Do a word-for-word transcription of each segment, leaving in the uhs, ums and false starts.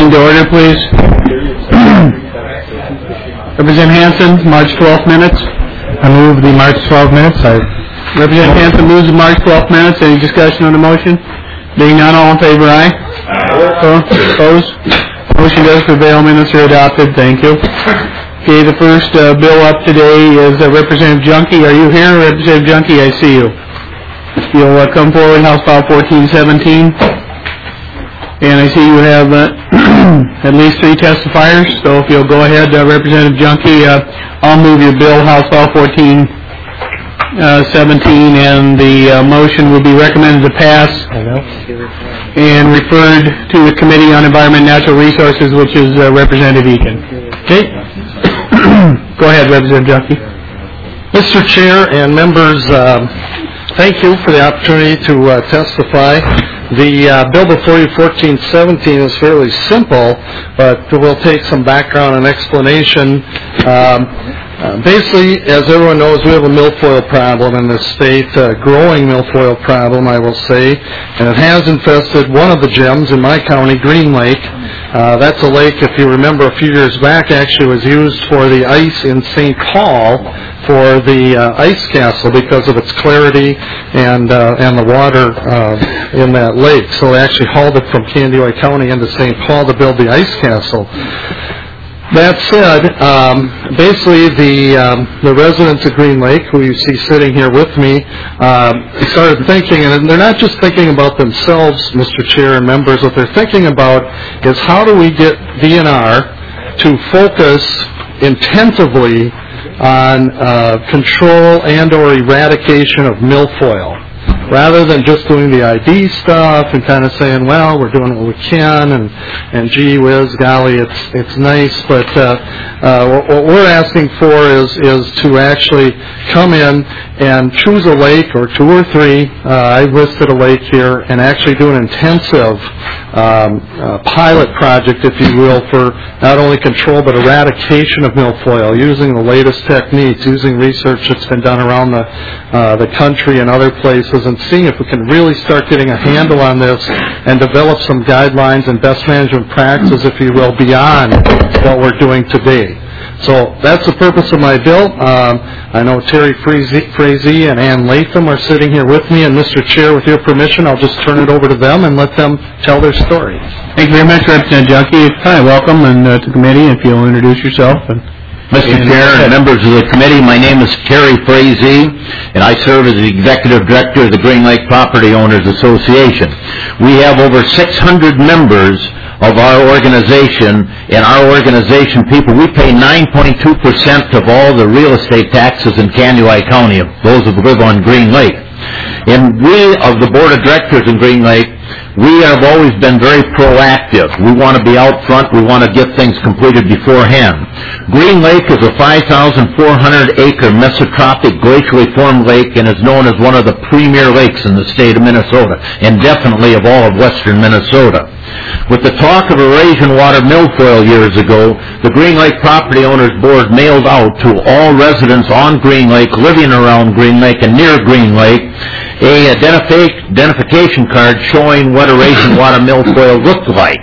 Meeting to order, please. Representative Hanson, March twelfth minutes. I move the March twelfth minutes. I Representative Hanson moves the March twelfth minutes. Any discussion on the motion? Being none, all in favor, aye? Aye. Opposed? Motion does prevail. Minutes are adopted. Thank you. Okay, the first uh, bill up today is uh, Representative Junkie. Are you here, Representative Junkie? I see you. You'll uh, come forward, House File fourteen seventeen. And I see you have uh, at least three testifiers. So if you'll go ahead, uh, Representative Junkie, uh, I'll move your bill, House File fourteen seventeen, and the uh, motion will be recommended to pass and referred to the Committee on Environment and Natural Resources, which is uh, Representative Eakin. Okay? Go ahead, Representative Junkie. Mister Chair and members, uh, thank you for the opportunity to uh, testify. The uh, bill before you, fourteen seventeen, is fairly simple, but we'll take some background and explanation. Um, uh, basically, as everyone knows, we have a milfoil problem in this state, a growing milfoil problem, I will say, and it has infested one of the gyms in my county, Green Lake. Uh, that's a lake, if you remember, a few years back actually was used for the ice in Saint Paul for the uh, ice castle because of its clarity and uh, and the water uh, in that lake. So they actually hauled it from Candioi County into Saint Paul to build the ice castle. That said, um, basically the um, the residents of Green Lake, who you see sitting here with me, um, started thinking, and they're not just thinking about themselves, Mister Chair and members. What they're thinking about is how do we get D N R to focus intensively on uh, control and or eradication of milfoil, rather than just doing the I D stuff and kind of saying, well, we're doing what we can, and, and gee whiz, golly, it's it's nice, but uh, uh, what, what we're asking for is is to actually come in and choose a lake or two or three. Uh, I listed a lake here, and actually do an intensive um, uh, pilot project, if you will, for not only control but eradication of milfoil, using the latest techniques, using research that's been done around the uh, the country and other places, and seeing if we can really start getting a handle on this and develop some guidelines and best management practices, if you will, beyond what we're doing today. So that's the purpose of my bill. Um, I know Terry Frazee and Ann Latham are sitting here with me, and Mister Chair, with your permission, I'll just turn it over to them and let them tell their story. Thank you very much, Representative Junkie. Hi, welcome and uh, to the committee. If you'll introduce yourself. And Mister Chair and members of the committee, my name is Terry Frazee, and I serve as the Executive Director of the Green Lake Property Owners Association. We have over six hundred members of our organization, and our organization people, we pay nine point two percent of all the real estate taxes in Candioi County, of those who live on Green Lake. And we, of the Board of Directors in Green Lake, we have always been very proactive. We want to be out front. We want to get things completed beforehand. Green Lake is a five thousand four hundred acre mesotropic glacially formed lake and is known as one of the premier lakes in the state of Minnesota, and definitely of all of western Minnesota. With the talk of Eurasian water milfoil years ago, the Green Lake Property Owners Board mailed out to all residents on Green Lake, living around Green Lake and near Green Lake, a identification card showing what Eurasian water milfoil looked like.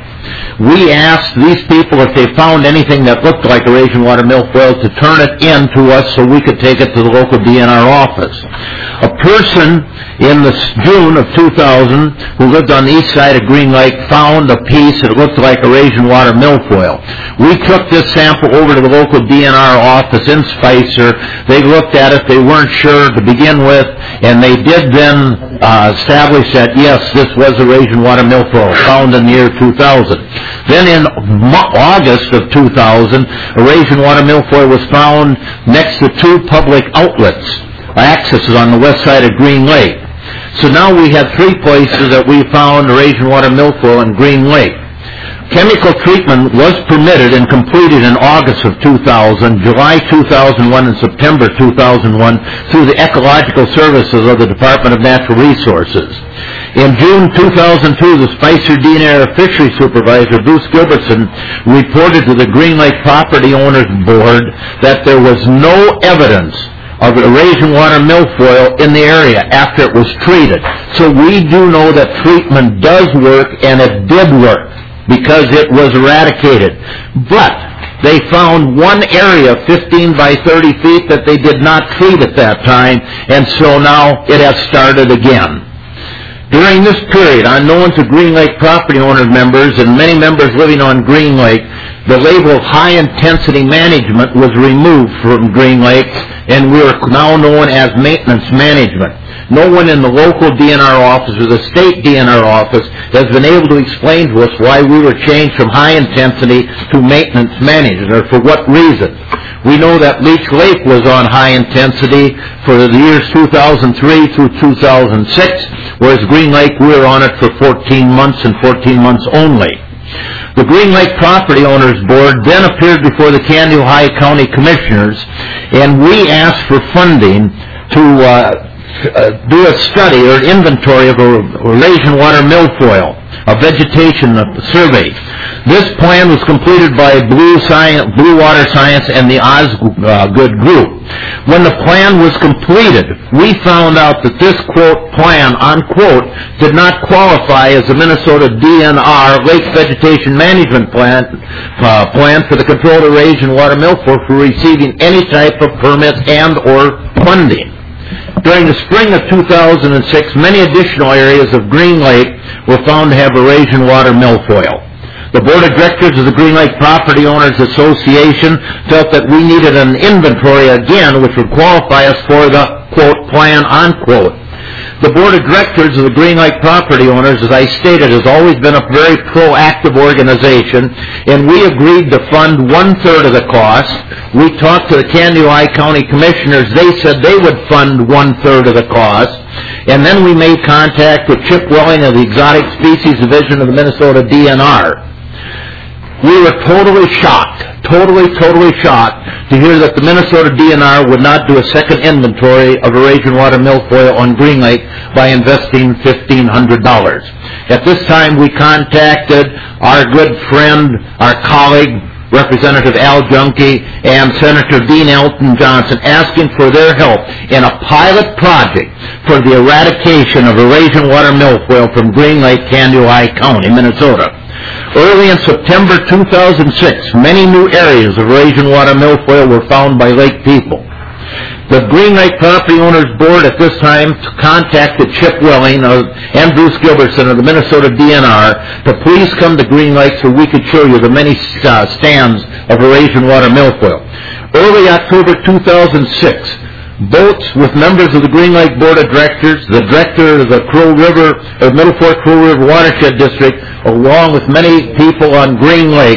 We asked these people if they found anything that looked like Eurasian water milfoil to turn it in to us so we could take it to the local D N R office. A person in the June of two thousand who lived on the east side of Green Lake found a piece that looked like Eurasian water milfoil. We took this sample over to the local D N R office in Spicer. They looked at it. They weren't sure to begin with, and they did then uh, establish that, yes, this was Eurasian water milfoil found in the year two thousand. Then in August of two thousand, Eurasian water milfoil was found next to two public outlets, accesses on the west side of Green Lake. So now we have three places that we found Eurasian water milfoil in Green Lake. Chemical treatment was permitted and completed in August of two thousand, July two thousand one, and September two thousand one through the Ecological Services of the Department of Natural Resources. In June two thousand two, the Spicer D N R Fishery Supervisor, Bruce Gilbertson, reported to the Green Lake Property Owners Board that there was no evidence of Eurasian water milfoil in the area after it was treated. So we do know that treatment does work, and it did work. because it was eradicated. But they found one area, fifteen by thirty feet, that they did not treat at that time, and so now it has started again. During this period, unknown to Green Lake property owner members and many members living on Green Lake, the label of high-intensity management was removed from Green Lake, and we are now known as maintenance management. No one in the local D N R office or the state D N R office has been able to explain to us why we were changed from high-intensity to maintenance management, or for what reason. We know that Leech Lake was on high-intensity for the years two thousand three through two thousand six, whereas Green Lake, we were on it for fourteen months and fourteen months only. The Green Lake Property Owners Board then appeared before the Canyon Ohio County Commissioners, and we asked for funding to uh, uh, do a study or inventory of a Eurasian water milfoil, a vegetation survey. This plan was completed by Blue, Science, Blue Water Science and the Osgood Group. When the plan was completed, we found out that this, quote, plan, unquote, did not qualify as a Minnesota D N R Lake Vegetation Management Plan uh, plan for the controlled Eurasian water milfoil for receiving any type of permits and or funding. During the spring of two thousand six, many additional areas of Green Lake were found to have Eurasian water milfoil. The Board of Directors of the Green Lake Property Owners Association felt that we needed an inventory again which would qualify us for the, quote, plan, unquote. The Board of Directors of the Green Lake Property Owners, as I stated, has always been a very proactive organization, and we agreed to fund one-third of the cost. We talked to the Canyon County Commissioners. They said they would fund one-third of the cost. And then we made contact with Chip Welling of the Exotic Species Division of the Minnesota D N R. We were totally shocked, totally, totally shocked to hear that the Minnesota D N R would not do a second inventory of Eurasian water milfoil on Green Lake by investing fifteen hundred dollars. At this time, we contacted our good friend, our colleague, Representative Al Junkie, and Senator Dean Elton Johnson, asking for their help in a pilot project for the eradication of Eurasian water milfoil from Green Lake, Canyon County, Minnesota. Early in September two thousand six, many new areas of Eurasian water milfoil were found by lake people. The Green Lake Property Owners Board at this time contacted Chip Welling and Bruce Gilbertson of the Minnesota D N R to please come to Green Lake so we could show you the many uh, stands of Eurasian water milfoil. Early October two thousand six, boats with members of the Green Lake Board of Directors, the director of the Crow River, or Middle Fork Crow River Watershed District, along with many people on Green Lake,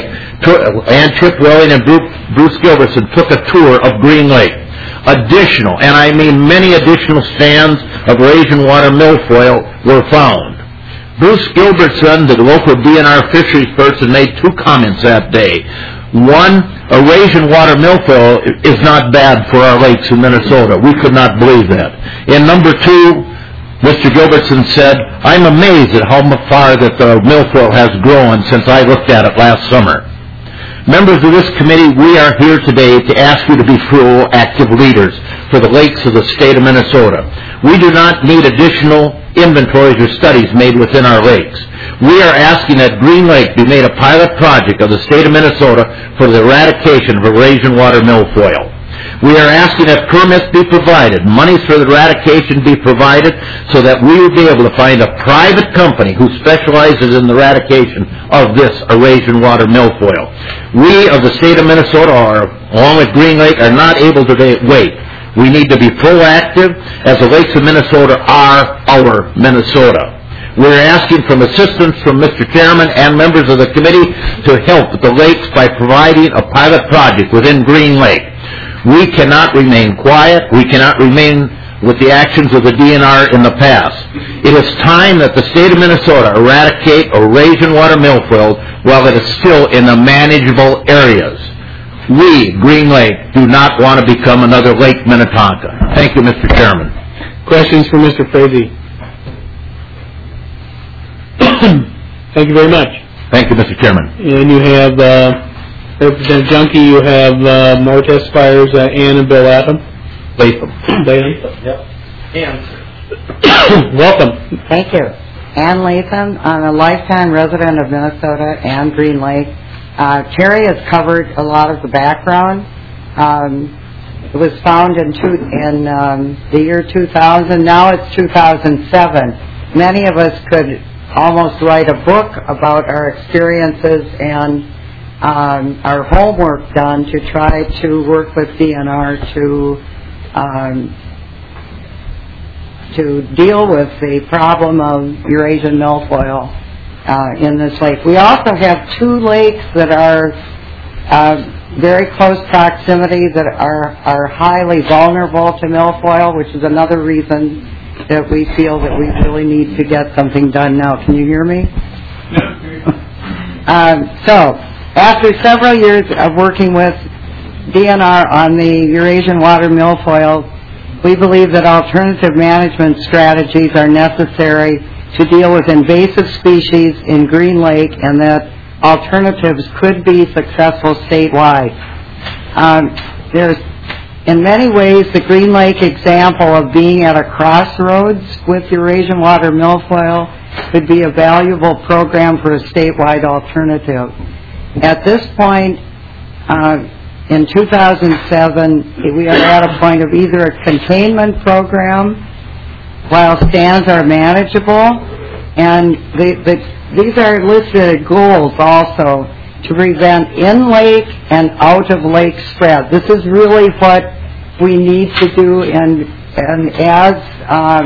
and Chip Welling and Bruce Gilbertson took a tour of Green Lake. Additional, and I mean many additional stands of Eurasian water milfoil were found. Bruce Gilbertson, the local D N R fisheries person, made two comments that day. One, Eurasian water milfoil is not bad for our lakes in Minnesota. We could not believe that. And number two, Mister Gilbertson said, I'm amazed at how far that the milfoil has grown since I looked at it last summer. Members of this committee, we are here today to ask you to be proactive leaders for the lakes of the state of Minnesota. We do not need additional inventories or studies made within our lakes. We are asking that Green Lake be made a pilot project of the state of Minnesota for the eradication of Eurasian water milfoil. We are asking that permits be provided, monies for the eradication be provided, so that we will be able to find a private company who specializes in the eradication of this Eurasian water milfoil. We of the state of Minnesota, are, along with Green Lake, are not able to wait. We need to be proactive, as the lakes of Minnesota are our Minnesota. We're asking for assistance from Mister Chairman and members of the committee to help the lakes by providing a pilot project within Green Lake. We cannot remain quiet. We cannot remain with the actions of the D N R in the past. It is time that the state of Minnesota eradicate Eurasian water milfoil while it is still in the manageable areas. We, Green Lake, do not want to become another Lake Minnetonka. Thank you, Mister Chairman. Questions for Mister Frazee? Thank you very much. Thank you, Mister Chairman. And you have uh, Representative Junkie, you have uh, more testifiers, uh, Ann and Bill Latham. Latham. Latham. Yep. And welcome. Thank you. Ann Latham. I'm a lifetime resident of Minnesota and Green Lake. Uh, Terry has covered a lot of the background. Um, it was found in, two, in um, the year two thousand. Now it's two thousand seven. Many of us could almost write a book about our experiences and um, our homework done to try to work with D N R to um, to deal with the problem of Eurasian milfoil uh, in this lake. We also have two lakes that are uh, very close proximity that are, are highly vulnerable to milfoil, which is another reason that we feel that we really need to get something done now. Can you hear me? um, so, after several years of working with D N R on the Eurasian water milfoil, we believe that alternative management strategies are necessary to deal with invasive species in Green Lake, and that alternatives could be successful statewide. Um, there's, in many ways, the Green Lake example of being at a crossroads with Eurasian water milfoil could be a valuable program for a statewide alternative. At this point, uh, in two thousand seven, we are at a point of either a containment program while stands are manageable, and the, the, these are listed goals also to prevent in-lake and out-of-lake spread. This is really what we need to do, and, and as um,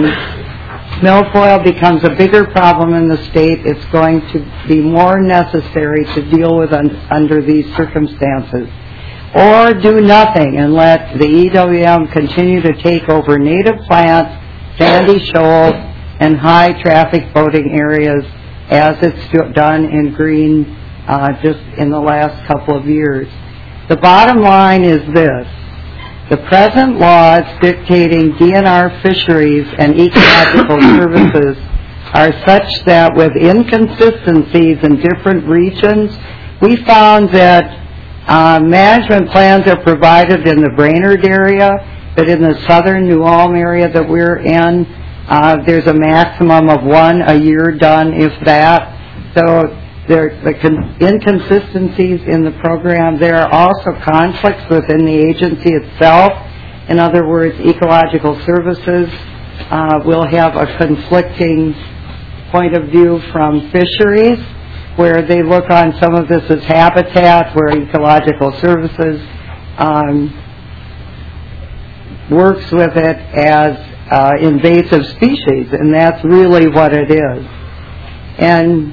milfoil becomes a bigger problem in the state, it's going to be more necessary to deal with un, under these circumstances. Or do nothing and let the E W M continue to take over native plants, sandy shoals, and high-traffic boating areas as it's done in Green uh, just in the last couple of years. The bottom line is this. The present laws dictating D N R fisheries and ecological services are such that with inconsistencies in different regions, we found that uh, management plans are provided in the Brainerd area, but in the southern New Ulm area that we're in, uh, there's a maximum of one a year done, if that. So there, the con- inconsistencies in the program. There are also conflicts within the agency itself. In other words, ecological services uh, will have a conflicting point of view from fisheries, where they look on some of this as habitat, where ecological services um, works with it as uh, invasive species, and that's really what it is. And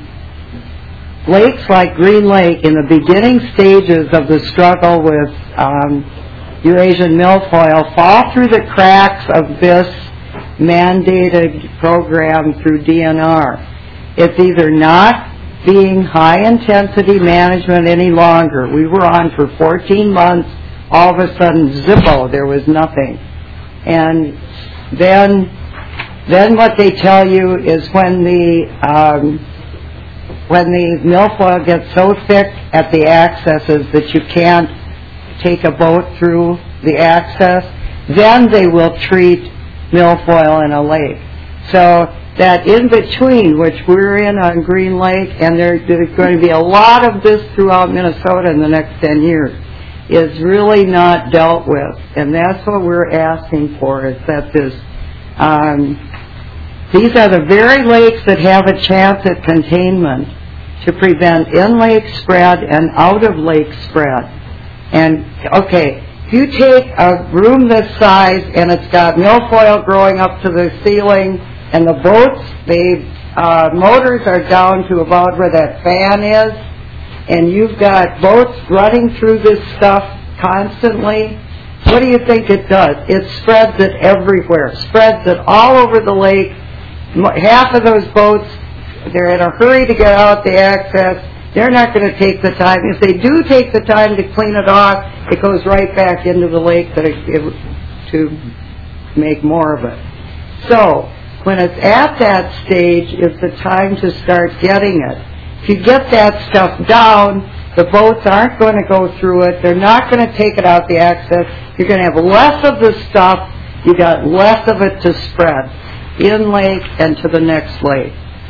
lakes like Green Lake, in the beginning stages of the struggle with um, Eurasian milfoil, fall through the cracks of this mandated program through D N R. It's either not being high-intensity management any longer. We were on for fourteen months. All of a sudden, zippo, there was nothing. And then, then what they tell you is when the um, when the milfoil gets so thick at the accesses that you can't take a boat through the access, then they will treat milfoil in a lake. So that in between, which we're in on Green Lake, and there, there's going to be a lot of this throughout Minnesota in the next ten years, is really not dealt with. And that's what we're asking for, is that this, um, these are the very lakes that have a chance at containment to prevent in-lake spread and out-of-lake spread. And, okay, if you take a room this size and it's got milfoil growing up to the ceiling, and the boats, the uh, motors are down to about where that fan is, and you've got boats running through this stuff constantly, what do you think it does? It spreads it everywhere, spreads it all over the lake. Half of those boats, they're in a hurry to get out the access. They're not going to take the time. If they do take the time to clean it off, it goes right back into the lake that it, it, to make more of it. So, when it's at that stage, it's the time to start getting it. If you get that stuff down, the boats aren't going to go through it. They're not going to take it out the access. You're going to have less of the stuff. You got less of it to spread in lake and to the next lake.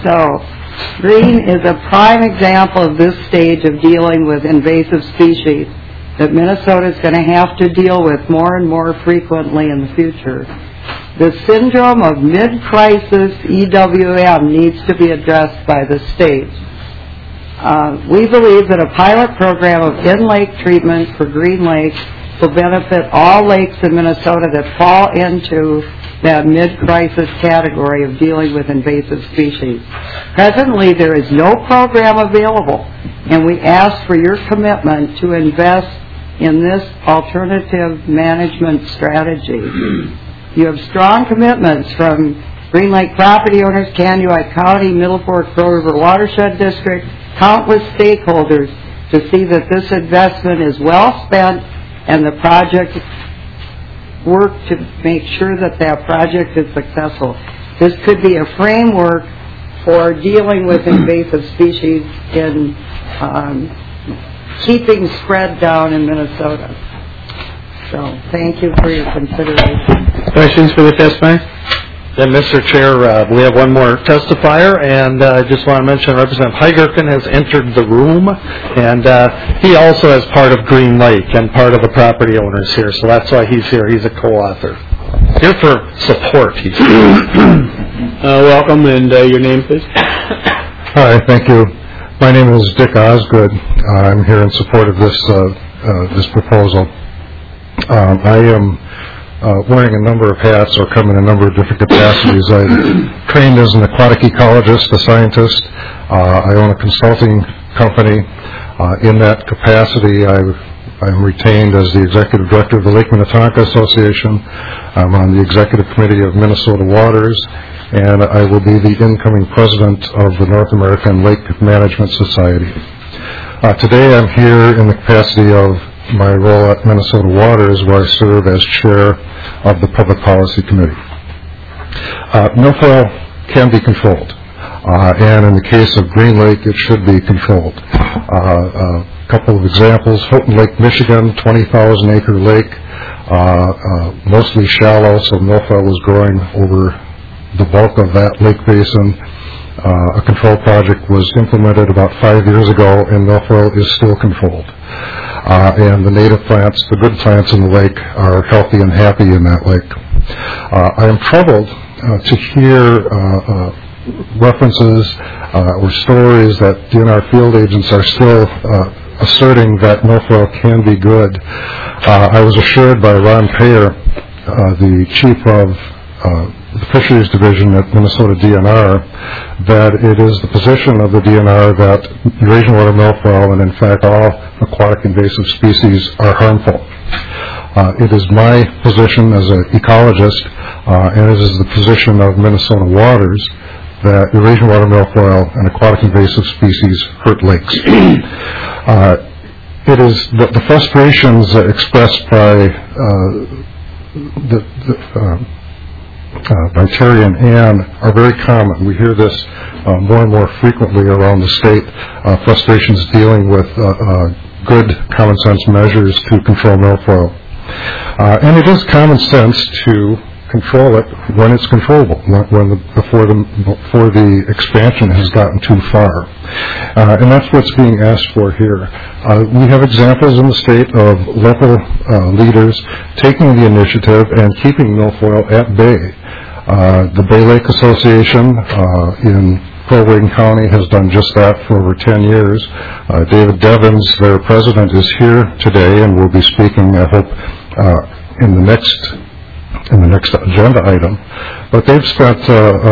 So, green is a prime example of this stage of dealing with invasive species that Minnesota is going to have to deal with more and more frequently in the future. The syndrome of mid-crisis E W M needs to be addressed by the state. Uh, we believe that a pilot program of in-lake treatment for Green Lake will benefit all lakes in Minnesota that fall into that mid-crisis category of dealing with invasive species. Presently, there is no program available, and we ask for your commitment to invest in this alternative management strategy. You have strong commitments from Green Lake property owners, Kansas County, Middle Fork Crow River Watershed District, countless stakeholders to see that this investment is well spent and the project work to make sure that that project is successful. This could be a framework for dealing with invasive species in um, keeping spread down in Minnesota. So thank you for your consideration. Questions for the testimony? Then, Mister Chair, uh, we have one more testifier, and uh, I just want to mention Representative Heigerken has entered the room, and uh, he also is part of Green Lake and part of the property owners here, so that's why he's here. He's a co-author. Here for support, he's here. uh, welcome, and uh, your name, please. Hi, thank you. My name is Dick Osgood. Uh, I'm here in support of this uh, uh, this proposal. Um, I am Uh, wearing a number of hats or come in a number of different capacities. I trained as an aquatic ecologist, a scientist. Uh, I own a consulting company. Uh, in that capacity, I, I'm retained as the executive director of the Lake Minnetonka Association. I'm on the executive committee of Minnesota Waters, and I will be the incoming president of the North American Lake Management Society. Uh, today I'm here in the capacity of my role at Minnesota Waters, where I serve as chair of the Public Policy Committee. Uh, milfoil can be controlled, uh, and in the case of Green Lake, it should be controlled. Uh, a couple of examples: Houghton Lake, Michigan, twenty thousand acre lake, uh, uh, mostly shallow, so milfoil was growing over the bulk of that lake basin. Uh, a control project was implemented about five years ago, and milfoil is still controlled. Uh, and the native plants, the good plants in the lake, are healthy and happy in that lake. Uh, I am troubled uh, to hear uh, uh, references uh, or stories that D N R field agents are still uh, asserting that milfoil can be good. Uh, I was assured by Ron Payer, uh, the chief of uh, the Fisheries Division at Minnesota D N R, that it is the position of the D N R that Eurasian water milfoil and in fact all aquatic invasive species are harmful. Uh, it is my position as an ecologist, uh, and it is the position of Minnesota Waters, that Eurasian water milfoil and aquatic invasive species hurt lakes. uh, it is the, the frustrations expressed by uh, the, the uh, Uh, by Terry and Ann are very common. We hear this uh, more and more frequently around the state, uh, frustrations dealing with uh, uh, good common sense measures to control milfoil. Uh, and it is common sense to control it when it's controllable, when, when the, before, the, before the expansion has gotten too far. Uh, and that's what's being asked for here. Uh, we have examples in the state of local uh, leaders taking the initiative and keeping milfoil at bay. Uh, the Bay Lake Association uh, in Crow Wing County has done just that for over ten years. Uh, David Devins, their president, is here today and will be speaking, I hope, uh, in the next in the next agenda item. But they've spent uh, uh,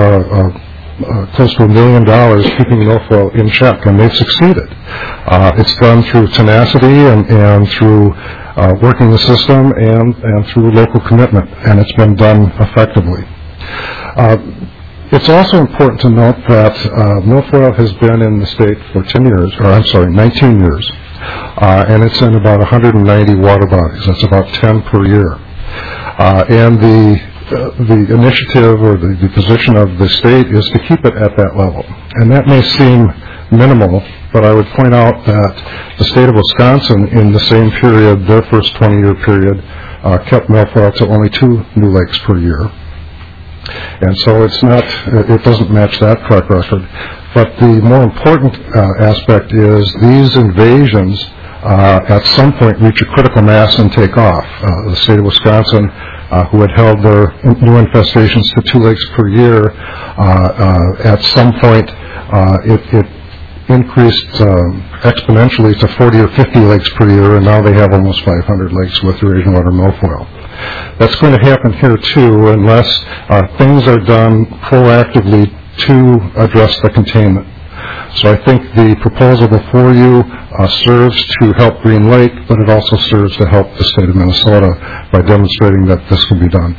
uh, close to a million dollars keeping milfoil in check, and they've succeeded. Uh, it's done through tenacity and, and through uh, working the system and, and through local commitment, and it's been done effectively. Uh, it's also important to note that uh, milfoil has been in the state for ten years, or I'm sorry, nineteen years, uh, and it's in about one hundred ninety water bodies. That's about ten per year. Uh, and the uh, the initiative or the, the position of the state is to keep it at that level. And that may seem minimal, but I would point out that the state of Wisconsin, in the same period, their first twenty-year period, uh, kept milfoil to only two new lakes per year. And so it's not, it doesn't match that track record. But the more important uh, aspect is these invasions uh, at some point reach a critical mass and take off. Uh, the state of Wisconsin, uh, who had held their new infestations to two lakes per year, uh, uh, at some point uh, it, it increased um, exponentially to forty or fifty lakes per year, and now they have almost five hundred lakes with Eurasian water milfoil. That's going to happen here too unless uh, things are done proactively to address the containment. So I think the proposal before you uh, serves to help Green Lake, but it also serves to help the state of Minnesota by demonstrating that this can be done.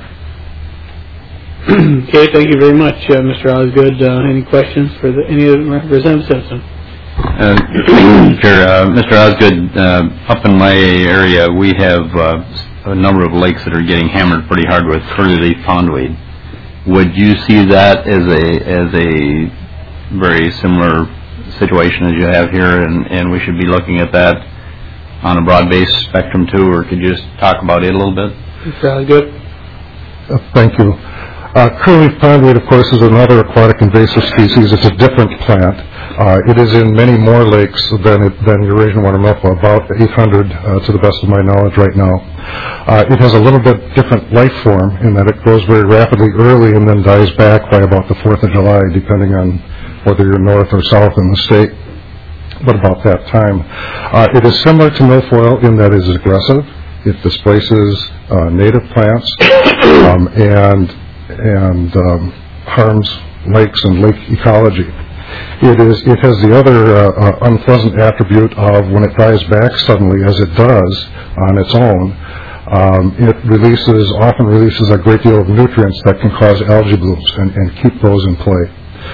Okay, thank you very much, uh, Mister Osgood. Uh, any questions for the, any of the Representative Simpson? Uh, Chair, uh, Mister Osgood, uh, up in my area, we have uh, a number of lakes that are getting hammered pretty hard with curly-leaf pondweed. Would you see that as a as a very similar situation as you have here, and, and we should be looking at that on a broad-based spectrum too, or could you just talk about it a little bit? Mister Osgood? Uh, thank you. Uh, curly-leaf pondweed, of course, is another aquatic invasive species. It's a different plant. Uh, it is in many more lakes than it, than Eurasian water milfoil, about eight hundred uh, to the best of my knowledge right now. Uh, it has a little bit different life form in that it grows very rapidly early and then dies back by about the fourth of July, depending on whether you're north or south in the state, but about that time. Uh, it is similar to milfoil in that it is aggressive. It displaces uh, native plants um, and and um, harms lakes and lake ecology. It is. It has the other uh, uh, unpleasant attribute of when it dies back suddenly, as it does on its own, um, it releases, often releases a great deal of nutrients that can cause algae blooms and, and keep those in play.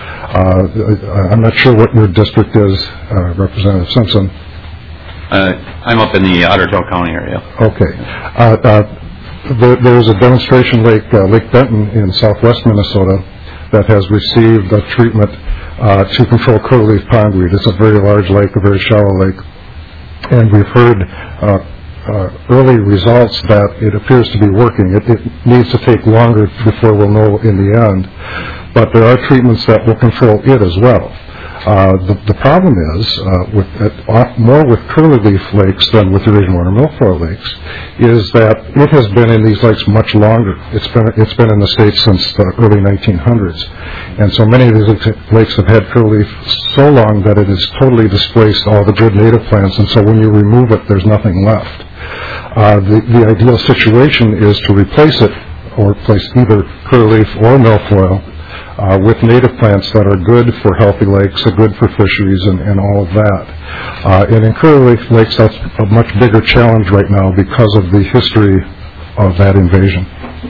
Uh, I'm not sure what your district is, uh, Representative Simpson. Uh, I'm up in the Ottertail County area. Okay. Uh, uh, there, there's a demonstration lake, uh, Lake Benton in southwest Minnesota, that has received a treatment uh, to control curly-leaf pondweed. It's a very large lake, a very shallow lake, and we've heard uh, uh, early results that it appears to be working. It, it needs to take longer before we'll know in the end, but there are treatments that will control it as well. Uh, the, the problem is, uh, with uh, more with curly-leaf lakes than with Eurasian water milfoil lakes, is that it has been in these lakes much longer. It's been it's been in the state since the early nineteen hundreds, and so many of these lakes have had curly-leaf so long that it has totally displaced all the good native plants, and so when you remove it, there's nothing left. Uh, the, the ideal situation is to replace it, or replace either curly-leaf or milfoil, Uh, with native plants that are good for healthy lakes, are good for fisheries, and, and all of that. Uh, and in curly-leaf lakes, that's a much bigger challenge right now because of the history of that invasion.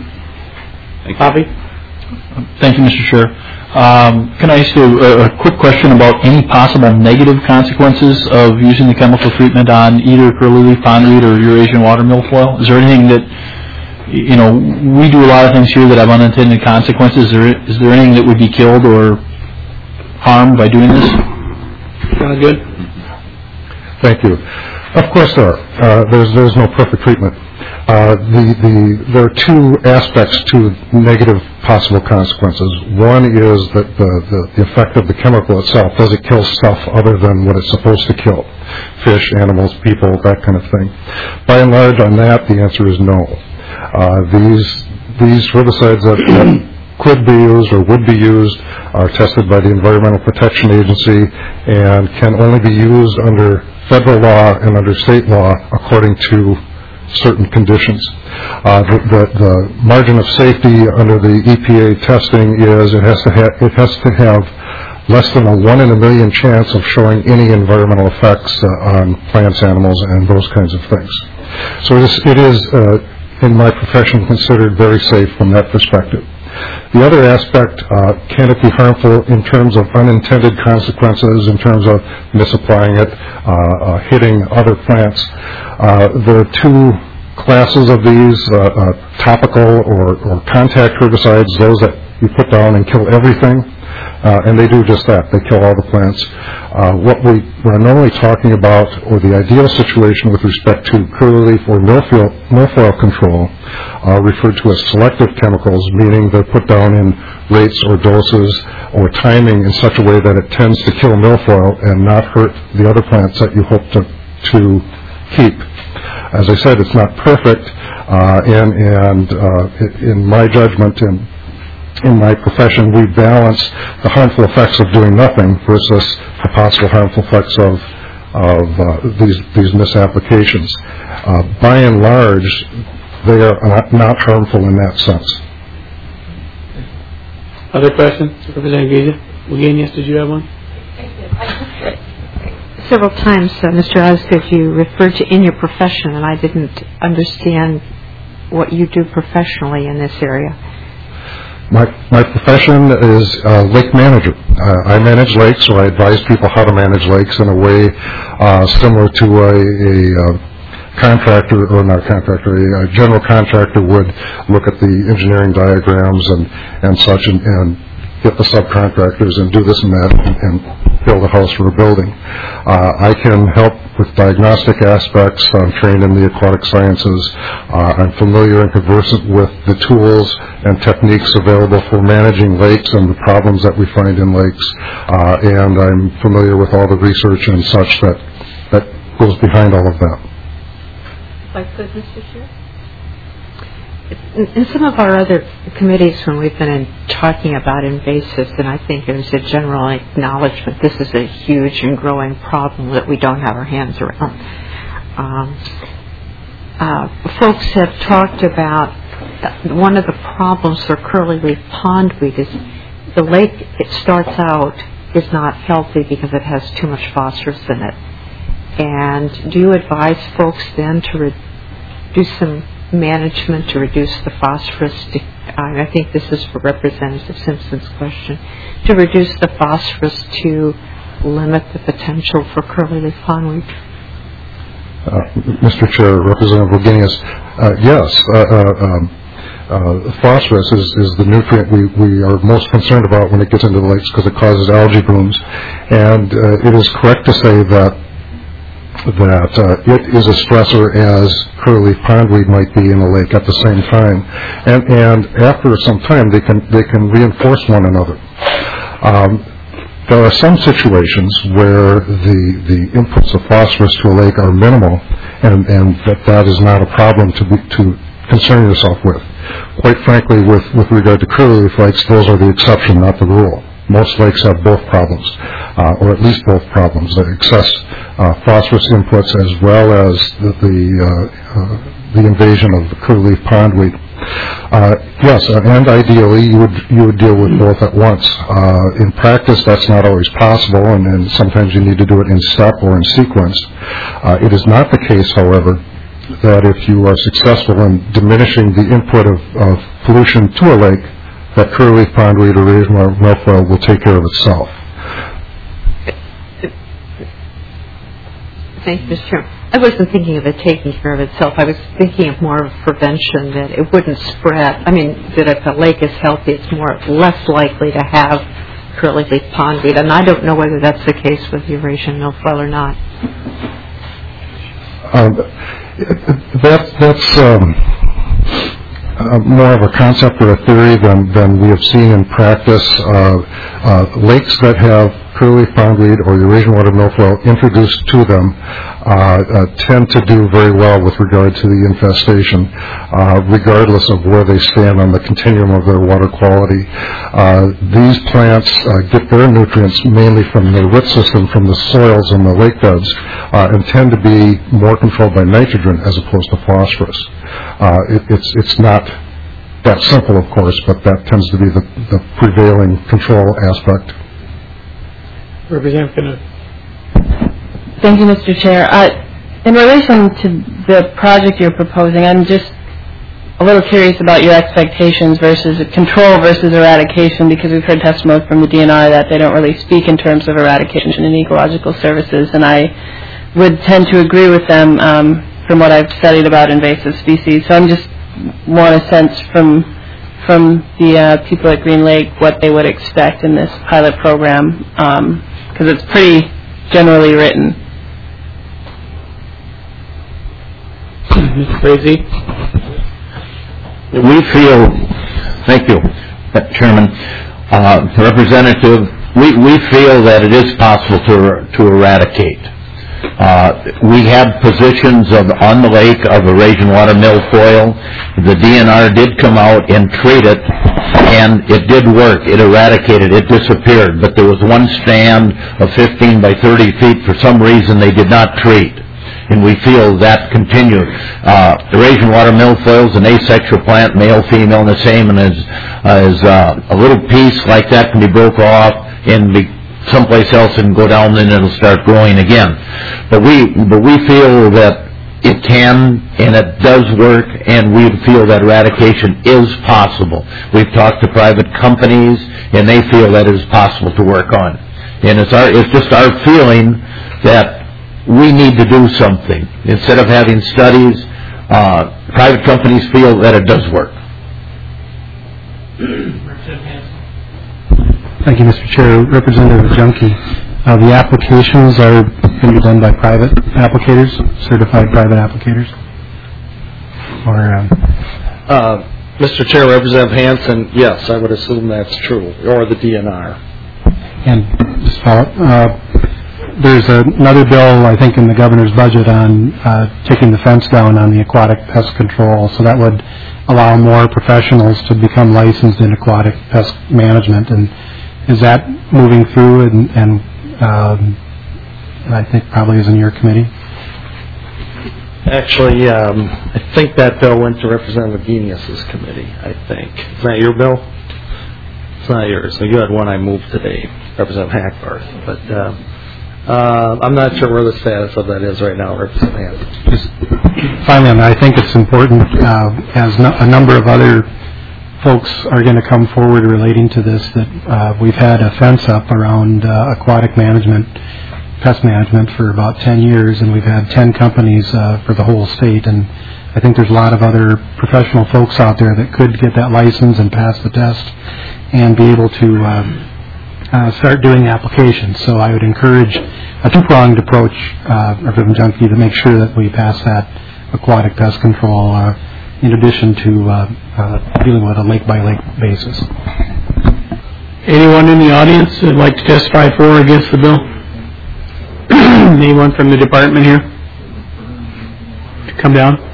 Bobby? Thank you, Mister Chair. Um, can I ask you a, a quick question about any possible negative consequences of using the chemical treatment on either curly-leaf pondweed or Eurasian water milfoil? Is there anything that You know, we do a lot of things here that have unintended consequences. Is there, is there anything that would be killed or harmed by doing this? Sounds good. Thank you. Of course there are. Uh, there's, there's no perfect treatment. Uh, the, the, there are two aspects to negative possible consequences. One is that the, the, the effect of the chemical itself. Does it kill stuff other than what it's supposed to kill? Fish, animals, people, that kind of thing. By and large, on that, the answer is no. Uh, these these herbicides that, that could be used or would be used are tested by the Environmental Protection Agency and can only be used under federal law and under state law according to certain conditions. Uh, the, the, the margin of safety under the E P A testing is it has to ha- it has to have less than a one in a million chance of showing any environmental effects uh, on plants, animals, and those kinds of things. So it is, it is uh, in my profession considered very safe from that perspective. The other aspect, uh, can it be harmful in terms of unintended consequences, in terms of misapplying it, uh, uh, hitting other plants? Uh, there are two classes of these, uh, uh, topical or, or contact herbicides, those that you put down and kill everything, Uh, and they do just that. They kill all the plants. Uh, what we are normally talking about, or the ideal situation with respect to curly leaf or milfoil, milfoil control, are referred to as selective chemicals, meaning they're put down in rates or doses or timing in such a way that it tends to kill milfoil and not hurt the other plants that you hope to, to keep. As I said, it's not perfect, uh, and, and uh, in my judgment and in my profession, we balance the harmful effects of doing nothing versus the possible harmful effects of of uh, these these misapplications. Uh, by and large, they are not, not harmful in that sense. Other questions? Representative Giza? Eugenius, did you have one? Several times, uh, Mister Osgood, you referred to in your profession, and I didn't understand what you do professionally in this area. My, my profession is uh, lake manager. Uh, I manage lakes, or I advise people how to manage lakes in a way uh, similar to a, a uh, contractor, or not contractor, a, a general contractor would look at the engineering diagrams and, and such and, and get the subcontractors and do this and that and, and build a house for a building. Uh, I can help with diagnostic aspects. I'm trained in the aquatic sciences. Uh, I'm familiar and conversant with the tools and techniques available for managing lakes and the problems that we find in lakes. Uh, and I'm familiar with all the research and such that, that goes behind all of that. Like this, Mister Chair? In, in some of our other committees, when we've been in talking about invasives, and I think there's a general acknowledgement this is a huge and growing problem that we don't have our hands around. Um, uh, folks have talked about uh, one of the problems for curly leaf pondweed is the lake it starts out is not healthy because it has too much phosphorus in it. And do you advise folks then to re- do some management to reduce the phosphorus? To, uh, I think this is for Representative Simpson's question. To reduce the phosphorus to limit the potential for curly leaf pondweed. Uh, Mister Chair, Representative Wagenius, uh, yes. Uh, uh, um, uh, phosphorus is, is the nutrient we, we are most concerned about when it gets into the lakes because it causes algae blooms. And uh, it is correct to say that that uh, it is a stressor as curly pondweed might be in a lake at the same time, and and after some time they can they can reinforce one another. Um, there are some situations where the the inputs of phosphorus to a lake are minimal, and and that that is not a problem to be, to concern yourself with. Quite frankly, with with regard to curly leaf lakes, those are the exception, not the rule. Most lakes have both problems, uh, or at least both problems: the excess uh, phosphorus inputs as well as the the, uh, uh, the invasion of the curly leaf pondweed. Uh, yes, uh, and ideally you would you would deal with both at once. Uh, in practice, that's not always possible, and, and sometimes you need to do it in step or in sequence. Uh, it is not the case, however, that if you are successful in diminishing the input of, of pollution to a lake, that curly leaf pondweed or Asian milfoil will take care of itself. Thank you, Mister Chairman. I wasn't thinking of it taking care of itself. I was thinking of more of prevention, that it wouldn't spread. I mean, that if a lake is healthy, it's more less likely to have curly leaf pondweed. And I don't know whether that's the case with Eurasian milfoil or not. Um, that, that's um, uh, more of a concept or a theory than, than we have seen in practice. Uh, uh, lakes that have curly leaf pondweed or Eurasian water milfoil introduced to them uh, uh, tend to do very well with regard to the infestation, uh, regardless of where they stand on the continuum of their water quality. Uh, these plants uh, get their nutrients mainly from the root system, from the soils and the lake beds, uh, and tend to be more controlled by nitrogen as opposed to phosphorus. Uh, it, it's, it's not that simple, of course, but that tends to be the, the prevailing control aspect. Representative Canoe. Thank you, Mister Chair. Uh, in relation to the project you're proposing, I'm just a little curious about your expectations versus control versus eradication, because we've heard testimony from the D N R that they don't really speak in terms of eradication and ecological services, and I would tend to agree with them um, from what I've studied about invasive species. So I'm just want a sense from from the uh, people at Green Lake what they would expect in this pilot program, because it's pretty generally written. Mister Frazee? We feel, thank you, Chairman, uh, Representative, we, we feel that it is possible to, to eradicate. Uh, we have positions of, on the lake of Eurasian water milfoil. The D N R did come out and treat it, and it did work. It eradicated. It disappeared. But there was one stand of fifteen by thirty feet. For some reason, they did not treat. And we feel that continued. Uh, Eurasian water milfoil is an asexual plant, male, female, and the same, and as, as uh, a little piece like that can be broke off and be someplace else and go down, and it'll start growing again. But we, but we feel that it can and it does work, and we feel that eradication is possible. We've talked to private companies, and they feel that it is possible to work on. And it's our, it's just our feeling that we need to do something. Instead of having studies, uh, private companies feel that it does work. Thank you, Mister Chair. Representative Junkie, uh, the applications are going to be done by private applicators, certified private applicators? Or, um, uh, Mister Chair, Representative Hansen, yes, I would assume that's true, or the D N R. And just follow up, uh, there's another bill, I think, in the governor's budget on uh, taking the fence down on the aquatic pest control, so that would allow more professionals to become licensed in aquatic pest management. And is that moving through, and, and um, I think probably is in your committee? Actually, um, I think that bill went to Representative Genius's committee, I think. Is that your bill? It's not yours. So you had one I moved today, Representative Hackbarth. But uh, uh, I'm not sure where the status of that is right now, Representative Hansen. Just finally, I think it's important, uh, as no, a number of other folks are going to come forward relating to this, that uh, we've had a fence up around uh, aquatic management, pest management for about ten years, and we've had ten companies uh, for the whole state, and I think there's a lot of other professional folks out there that could get that license and pass the test and be able to uh, uh, start doing applications. So I would encourage a two-pronged approach, uh, Representative Junkie, to make sure that we pass that aquatic pest control uh, in addition to uh, uh, dealing with a lake-by-lake basis. Anyone in the audience that would like to testify for or against the bill? Anyone from the department here? Come down.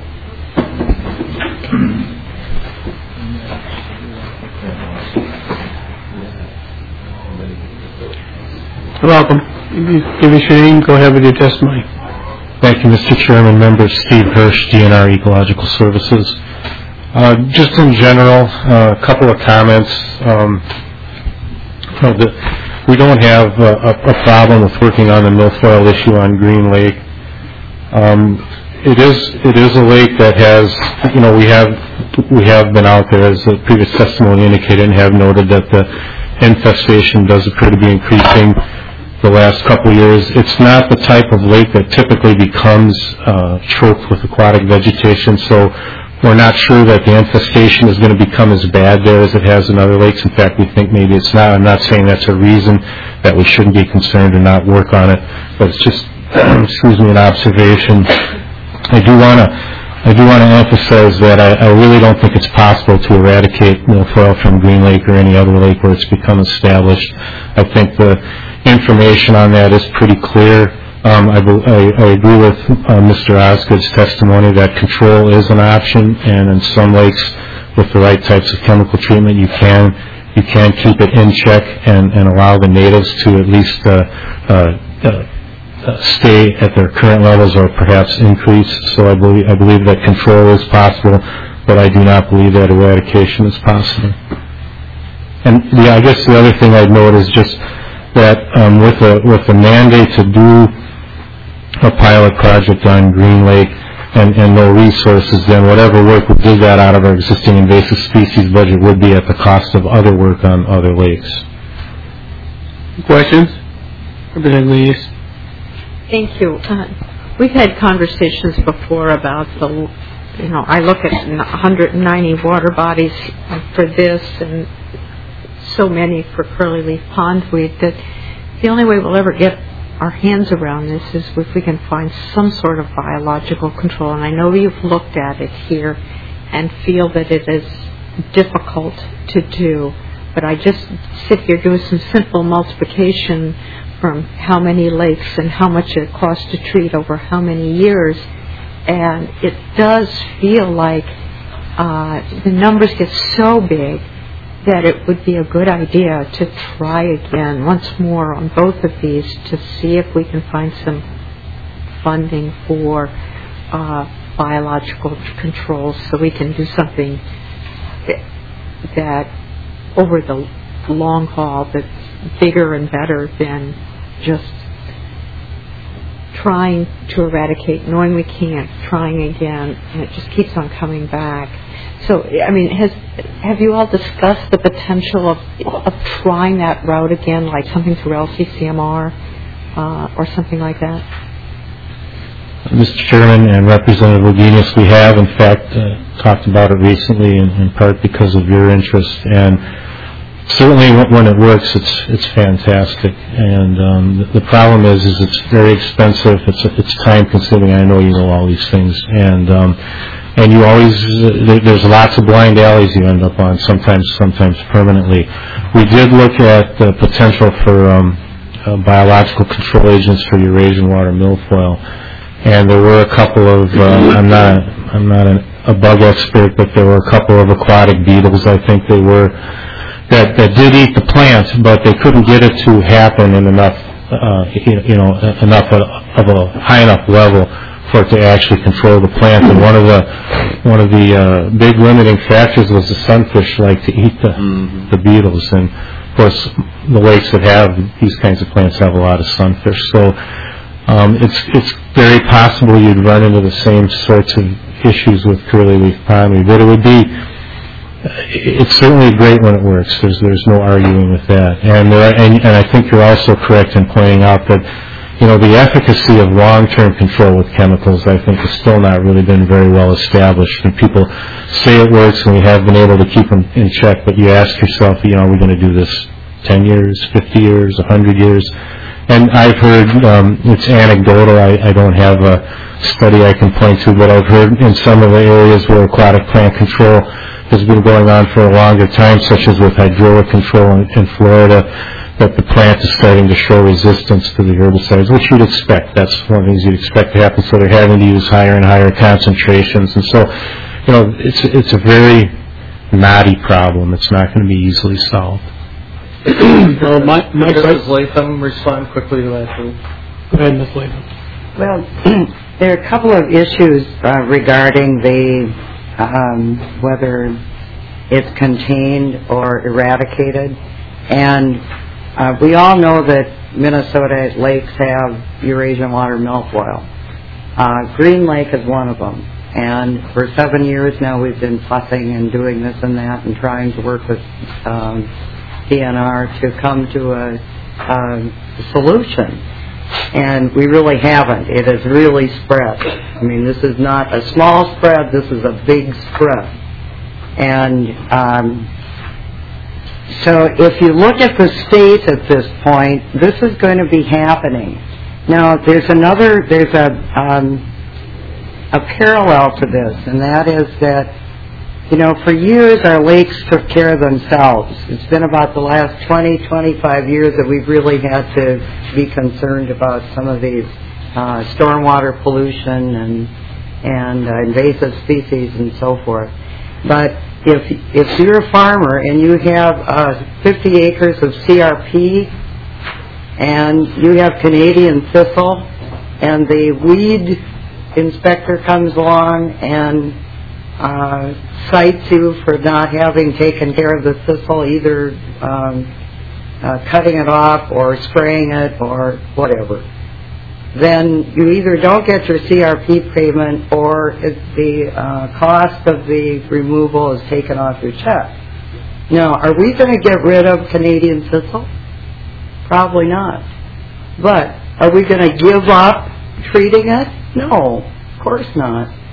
Welcome. Give us your name. Go ahead with your testimony. Thank you, Mister Chairman. Members, Steve Hirsch, D N R Ecological Services. Uh, just in general, uh, a couple of comments. Um, you know, the, we don't have a, a problem with working on the milfoil issue on Green Lake. Um, it is it is a lake that has, you know, we have we have been out there, as the previous testimony indicated, and have noted that the infestation does appear to be increasing the last couple of years. It's not the type of lake that typically becomes uh, choked with aquatic vegetation, so we're not sure that the infestation is going to become as bad there as it has in other lakes. In fact, we think maybe it's not. I'm not saying that's a reason that we shouldn't be concerned or not work on it, but it's just, excuse me, an observation. I do want to I do want to emphasize that I, I really don't think it's possible to eradicate milfoil from Green Lake or any other lake where it's become established. I think the information on that is pretty clear. Um, I, I, I agree with uh, Mister Osgood's testimony that control is an option, and in some lakes, with the right types of chemical treatment, you can you can keep it in check and, and allow the natives to at least uh, uh, uh, stay at their current levels or perhaps increase. So I believe I believe that control is possible, but I do not believe that eradication is possible. And yeah, I guess the other thing I'd note is just that um, with a with a mandate to do a pilot project on Green Lake and, and no resources, then whatever work we did that out of our existing invasive species budget would be at the cost of other work on other lakes. Questions? Representative Lees. Thank you. Uh, we've had conversations before about the you know, I look at one hundred ninety water bodies for this and so many for curly leaf pondweed that the only way we'll ever get our hands around this is if we can find some sort of biological control. And I know you've looked at it here and feel that it is difficult to do, but I just sit here doing some simple multiplication from how many lakes and how much it costs to treat over how many years, and it does feel like uh, the numbers get so big that it would be a good idea to try again once more on both of these to see if we can find some funding for uh, biological controls so we can do something that over the long haul that's bigger and better than just trying to eradicate, knowing we can't, trying again, and it just keeps on coming back. So, I mean, has have you all discussed the potential of of trying that route again, like something through L C C M R uh, or something like that? Mister Chairman and Representative Wagenius, we have, in fact, uh, talked about it recently, in, in part because of your interest, and certainly when it works, it's it's fantastic. And um, the, the problem is, is it's very expensive. It's it's time consuming. I know you know all these things, and um, and you always uh, there's lots of blind alleys you end up on. Sometimes sometimes permanently. We did look at the potential for um, uh, biological control agents for Eurasian water milfoil, and there were a couple of uh, I'm not I'm not an, a bug expert, but there were a couple of aquatic beetles. I think they were. That, that did eat the plant, but they couldn't get it to happen in enough, uh, you know, enough of a high enough level for it to actually control the plant. And one of the one of the uh, big limiting factors was the sunfish like to eat the mm-hmm. the beetles. And of course, the lakes that have these kinds of plants have a lot of sunfish. So um, it's it's very possible you'd run into the same sorts of issues with curly leaf pondweed, but it would be. It's certainly great when it works. There's there's no arguing with that, and there are, and, and I think you're also correct in pointing out that, you know, the efficacy of long-term control with chemicals, I think, has still not really been very well established. And people say it works, and we have been able to keep them in check. But you ask yourself, you know, are we going to do this ten years, fifty years, a hundred years? And I've heard um, it's anecdotal. I, I don't have a study I can point to, but I've heard in some of the areas where aquatic plant control has been going on for a longer time, such as with hydraulic control in, in Florida, that the plant is starting to show resistance to the herbicides, which you'd expect. That's one of the things you'd expect to happen. So they're having to use higher and higher concentrations. And so, you know, it's it's a very knotty problem. It's not going to be easily solved. Well, my, my Missus Latham, respond quickly to that, please. Go ahead, Miz Latham. Well, there are a couple of issues uh, regarding the Um, whether it's contained or eradicated. And uh, we all know that Minnesota lakes have Eurasian water milfoil. Uh, Green Lake is one of them. And for seven years now we've been fussing and doing this and that and trying to work with um, D N R to come to a, a solution. And we really haven't. It has really spread. I mean, this is not a small spread. This is a big spread. And um, so if you look at the state at this point, this is going to be happening. Now, there's another, there's a, um, a parallel to this, and that is that, you know, for years our lakes took care of themselves. It's been about the last twenty, twenty-five years that we've really had to be concerned about some of these uh, stormwater pollution and and uh, invasive species and so forth. But if if you're a farmer and you have uh, fifty acres of C R P and you have Canadian thistle and the weed inspector comes along and Uh, cites you for not having taken care of the thistle, either um, uh, cutting it off or spraying it or whatever, then you either don't get your C R P payment or it's the uh, cost of the removal is taken off your check. Now, are we going to get rid of Canadian thistle? Probably not. But are we going to give up treating it? No, of course not.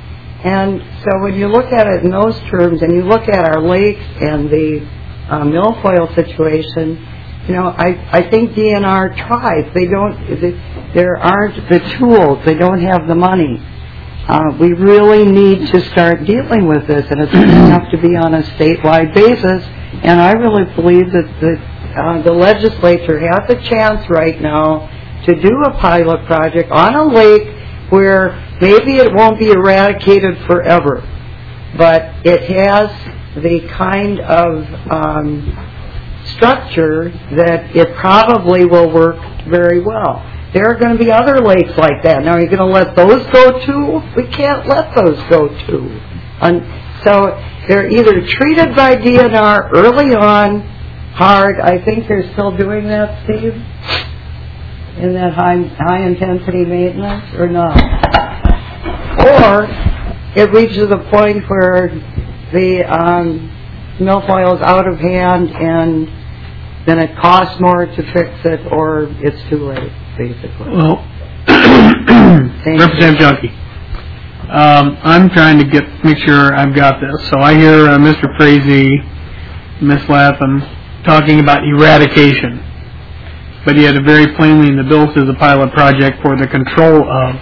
And so when you look at it in those terms, and you look at our lakes and the uh, milfoil situation, you know, I, I think D N R tries. They don't, there aren't the tools. They don't have the money. Uh, we really need to start dealing with this, and it's going to have to be on a statewide basis. And I really believe that the, uh, the legislature has a chance right now to do a pilot project on a lake where maybe it won't be eradicated forever, but it has the kind of um, structure that it probably will work very well. There are going to be other lakes like that. Now, are you going to let those go too? We can't let those go too. And so they're either treated by D N R early on hard. I think they're still doing that, Steve, in that high, high intensity maintenance, or not. Or it reaches a point where the um, milfoil is out of hand, and then it costs more to fix it, or it's too late, basically. Well, Representative Junkie, um, I'm trying to get make sure I've got this. So I hear uh, Mister Frazee, Miz Latham talking about eradication, but yet very plainly in the bill says a pilot project for the control of.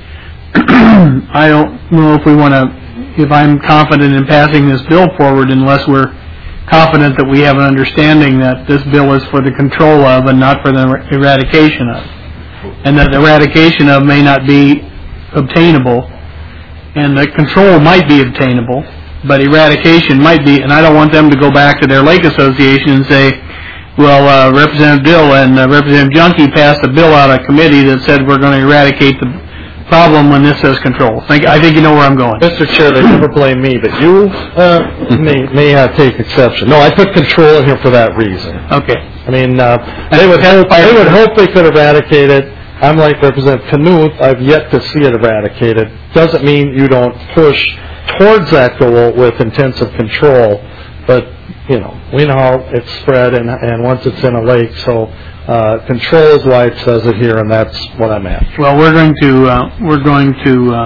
I don't know if we want to, if I'm confident in passing this bill forward unless we're confident that we have an understanding that this bill is for the control of and not for the eradication of. And that the eradication of may not be obtainable, and the control might be obtainable, but eradication might be, and I don't want them to go back to their lake association and say, well, uh, Representative Dill and uh, Representative Junkie passed a bill out of committee that said we're going to eradicate the problem when this says control. I think, I think you know where I'm going. Mister Chair, they never blame me, but you uh, may may uh, take exception. No, I put control in here for that reason. Okay. I mean, uh, they would hope they would hope they could eradicate it. I'm like Representative Knuth. I've yet to see it eradicated. Doesn't mean you don't push towards that goal with intensive control, but you know, we know how it's spread, and and once it's in a lake, so. Uh, control is why it says it here, and that's what I'm at. Well, we're going to uh, we're going to uh,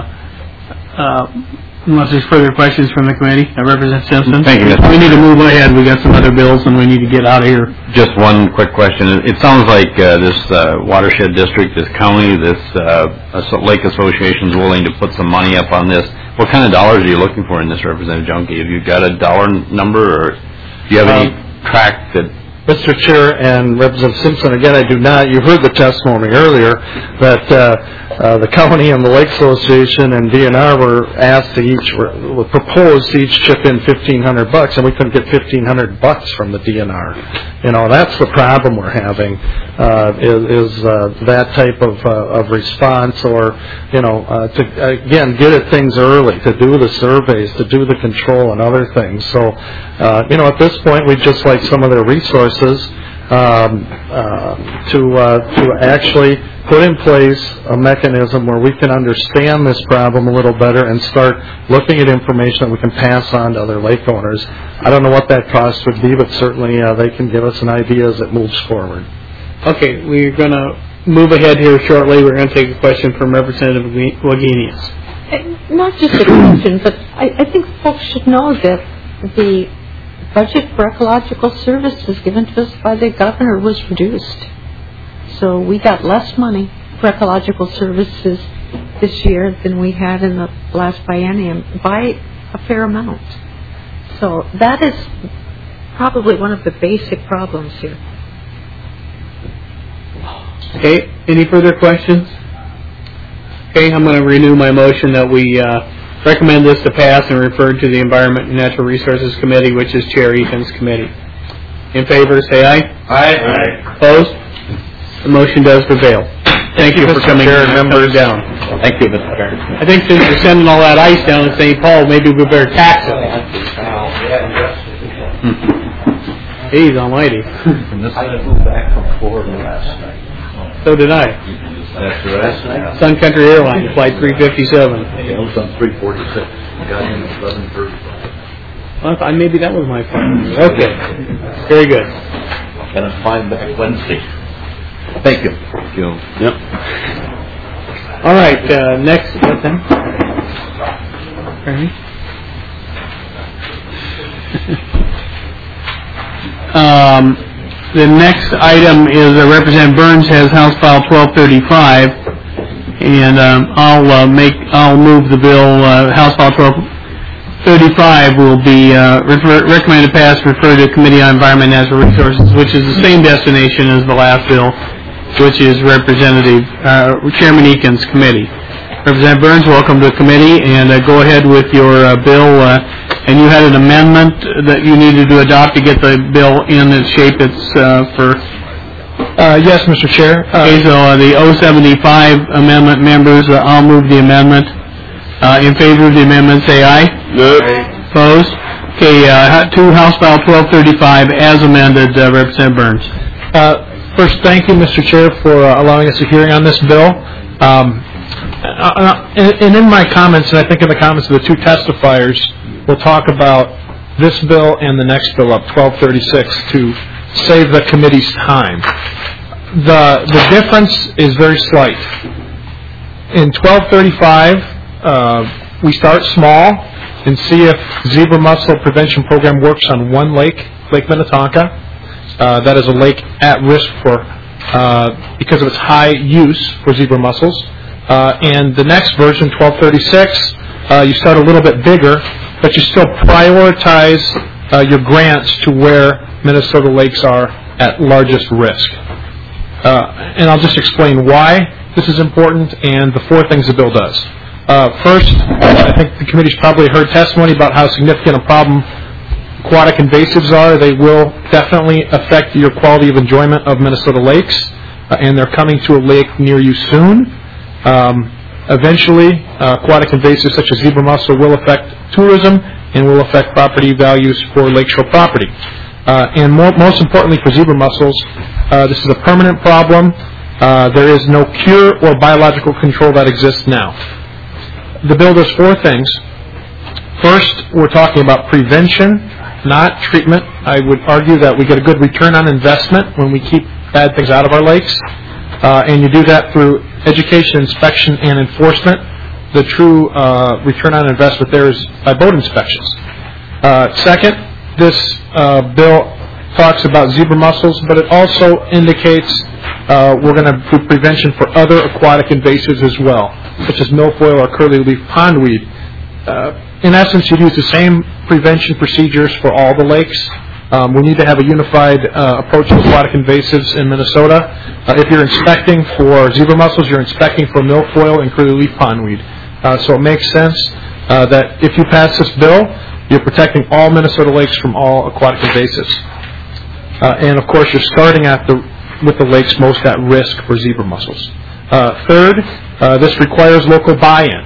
uh, unless there's further questions from the committee, uh, Representative Simpson. Thank you, Mister We need to move ahead. We got some other bills, and we need to get out of here. Just one quick question. It sounds like uh, this uh, watershed district, this county, this uh, lake association is willing to put some money up on this. What kind of dollars are you looking for in this, Representative Junkie? Have you got a dollar number, or do you have any um, track that? Mister Chair and Representative Simpson, again, I do not. You heard the testimony earlier that uh, uh, the county and the Lake Association and D N R were asked to each, were, were proposed to each chip in fifteen hundred bucks, and we couldn't get fifteen hundred bucks from the D N R. You know, that's the problem we're having, uh, is, is uh, that type of, uh, of response, or, you know, uh, to, again, get at things early, to do the surveys, to do the control and other things. So, uh, you know, at this point, we'd just like some of their resources Um, uh, to uh, to actually put in place a mechanism where we can understand this problem a little better and start looking at information that we can pass on to other lake owners. I don't know what that cost would be, but certainly uh, they can give us an idea as it moves forward. Okay, we're going to move ahead here shortly. We're going to take a question from Representative Wagenius. Not just a question, but I, I think folks should know that the budget for ecological services given to us by the governor was reduced. So we got less money for ecological services this year than we had in the last biennium by a fair amount. So that is probably one of the basic problems here. Okay, any further questions? Okay, I'm going to renew my motion that we uh, recommend this to pass and refer to the Environment and Natural Resources Committee, which is Chair Eaton's committee. In favor, say aye. Aye. Aye. Opposed? The motion does prevail. Thank you for coming members down. Thank you, Mister Chair. I think since you're sending all that ice down to Saint Paul, maybe we better tax it. Jeez almighty. I flew back from Florida last night. So did I. That's right. Sun Country Airlines, flight three fifty-seven. It was on three forty-six. Got in at eleven thirty-five. Well, I thought maybe that was my flight. Okay. Very good. And I'm flying back Wednesday. Thank you. Thank you. Yep. All right, uh, next, what then? Okay. Um, the next item is uh, Representative Burns has House File twelve thirty-five, and um, I'll uh, make I'll move the bill. Uh, House File twelve thirty-five will be uh, refer, recommended to pass, refer to Committee on Environment and Natural Resources, which is the same destination as the last bill, which is Representative uh, Chairman Eakin's committee. Representative Burns, welcome to the committee, and uh, go ahead with your uh, bill. Uh, and you had an amendment that you needed to adopt to get the bill in the shape it's uh, for. Uh, yes, Mister Chair. Uh, okay, so uh, the oh seventy-five amendment members, uh, I'll move the amendment. Uh, in favor of the amendment, say aye. Aye. Opposed? Okay, uh, to House File twelve thirty-five as amended, uh, Representative Burns. Uh, first, thank you, Mister Chair, for uh, allowing us a hearing on this bill. Um, uh, and, and in my comments, and I think in the comments of the two testifiers, we'll talk about this bill and the next bill up, twelve thirty-six, to save the committee's time. The the difference is very slight. In twelve thirty-five, uh, we start small and see if zebra mussel prevention program works on one lake, Lake Minnetonka. Uh, that is a lake at risk for uh, because of its high use for zebra mussels. Uh, and the next version, twelve thirty-six, uh, you start a little bit bigger, but you still prioritize uh, your grants to where Minnesota lakes are at largest risk. Uh, and I'll just explain why this is important and the four things the bill does. Uh, first, I think the committee's probably heard testimony about how significant a problem aquatic invasives are. They will definitely affect your quality of enjoyment of Minnesota lakes, uh, and they're coming to a lake near you soon. Um, eventually, uh, aquatic invasives such as zebra mussel will affect tourism and will affect property values for lakeshore property. Uh, and more, most importantly for zebra mussels, uh, this is a permanent problem. Uh, there is no cure or biological control that exists now. The bill does four things. First, we're talking about prevention, not treatment. I would argue that we get a good return on investment when we keep bad things out of our lakes. Uh, and you do that through education, inspection, and enforcement. The true uh, return on investment there is by boat inspections. Uh, second, this uh, bill talks about zebra mussels, but it also indicates uh, we're going to do prevention for other aquatic invasives as well, such as milfoil or curly leaf pondweed. Uh, in essence, you'd use the same prevention procedures for all the lakes. Um, we need to have a unified uh, approach to aquatic invasives in Minnesota. Uh, if you're inspecting for zebra mussels, you're inspecting for milfoil and curly leaf pondweed. Uh, so it makes sense uh, that if you pass this bill, you're protecting all Minnesota lakes from all aquatic invasives. Uh, and of course, you're starting at the with the lakes most at risk for zebra mussels. Uh, third, uh, this requires local buy-in.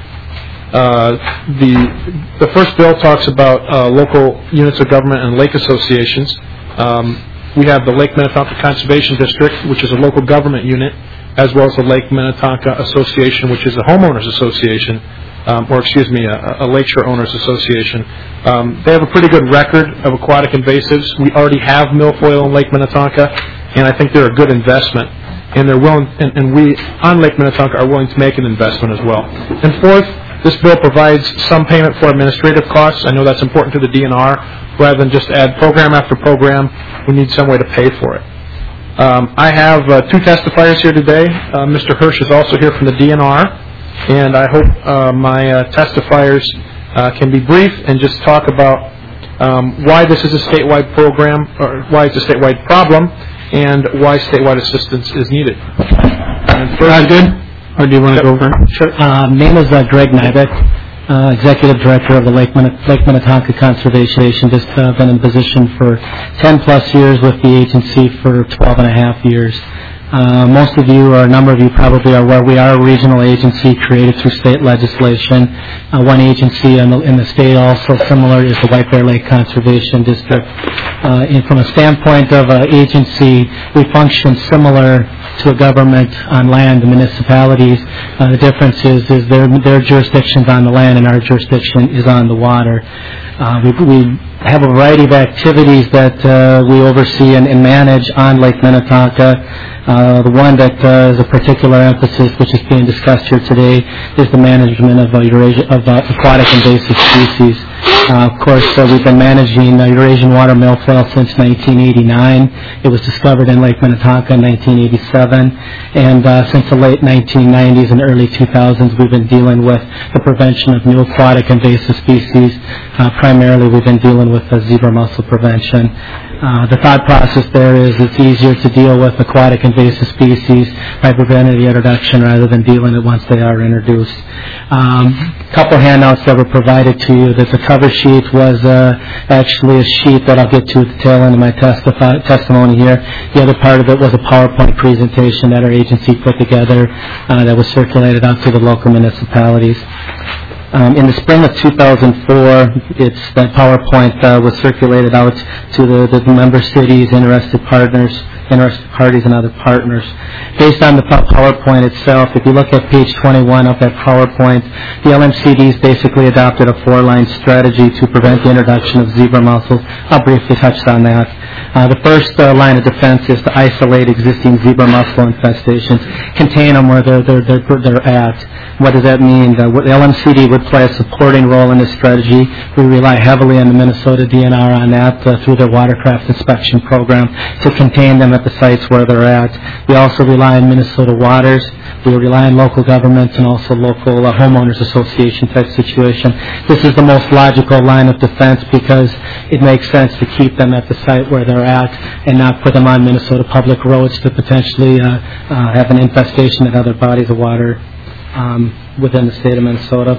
Uh, the the first bill talks about uh, local units of government and lake associations. Um, we have the Lake Minnetonka Conservation District, which is a local government unit, as well as the Lake Minnetonka Association, which is a homeowners association, um, or excuse me, a, a lakeshore owners association. Um, they have a pretty good record of aquatic invasives. We already have milfoil in Lake Minnetonka, and I think they're a good investment. And they're willing, and, and we on Lake Minnetonka are willing to make an investment as well. And fourth, this bill provides some payment for administrative costs. I know that's important to the D N R. Rather than just add program after program, we need some way to pay for it. Um, I have uh, two testifiers here today. Uh, Mister Hirsch is also here from the D N R, and I hope uh, my uh, testifiers uh, can be brief and just talk about um, why this is a statewide program, or why it's a statewide problem, and why statewide assistance is needed. And first, good. Or do you want to go over? Sure. Uh, name is uh, Greg Nybeck, uh, Executive Director of the Lake, Min- Lake Minnetonka Conservation. Just uh, been in position for ten plus years with the agency for twelve and a half years. Uh, most of you, or a number of you probably are aware, we are a regional agency created through state legislation. Uh, one agency in the, in the state also similar is the White Bear Lake Conservation District. Uh, and from a standpoint of an agency, we function similar to a government on land, the municipalities. Uh, the difference is, is their, their jurisdiction's on the land and our jurisdiction is on the water. Uh, we, we have a variety of activities that uh, we oversee and, and manage on Lake Minnetonka. Uh, the one that uh, is a particular emphasis, which is being discussed here today, is the management of, uh, Eurasia, of uh, aquatic invasive species. Uh, of course, uh, we've been managing uh, Eurasian water milfoil since nineteen eighty-nine. It was discovered in Lake Minnetonka in nineteen eighty-seven, and uh, since the late nineteen nineties and early two thousands, we've been dealing with the prevention of new aquatic invasive species. Uh, primarily, we've been dealing with uh, zebra mussel prevention. Uh, the thought process there is it's easier to deal with aquatic invasive species by preventing the introduction rather than dealing it once they are introduced. Um, a couple handouts that were provided to you. That the cover sheet was uh, actually a sheet that I'll get to at the tail end of my testify, testimony here. The other part of it was a PowerPoint presentation that our agency put together uh, that was circulated out to the local municipalities. Um, in the spring of two thousand four, it's, that PowerPoint uh, was circulated out to the, the member cities, interested partners, interested parties, and other partners. Based on the PowerPoint itself, if you look at page twenty-one of that PowerPoint, the L M C Ds basically adopted a four-line strategy to prevent the introduction of zebra mussels. I'll briefly touch on that. Uh, the first uh, line of defense is to isolate existing zebra mussel infestations, contain them where they're, they're, they're, they're at. What does that mean? Uh, the L M C D would play a supporting role in this strategy. We rely heavily on the Minnesota D N R on that uh, through their watercraft inspection program to contain them at the sites where they're at. We also rely on Minnesota Waters. We rely on local governments and also local uh, homeowners association type situation. This is the most logical line of defense because it makes sense to keep them at the site where they're at and not put them on Minnesota public roads to potentially uh, uh, have an infestation in other bodies of water um, within the state of Minnesota.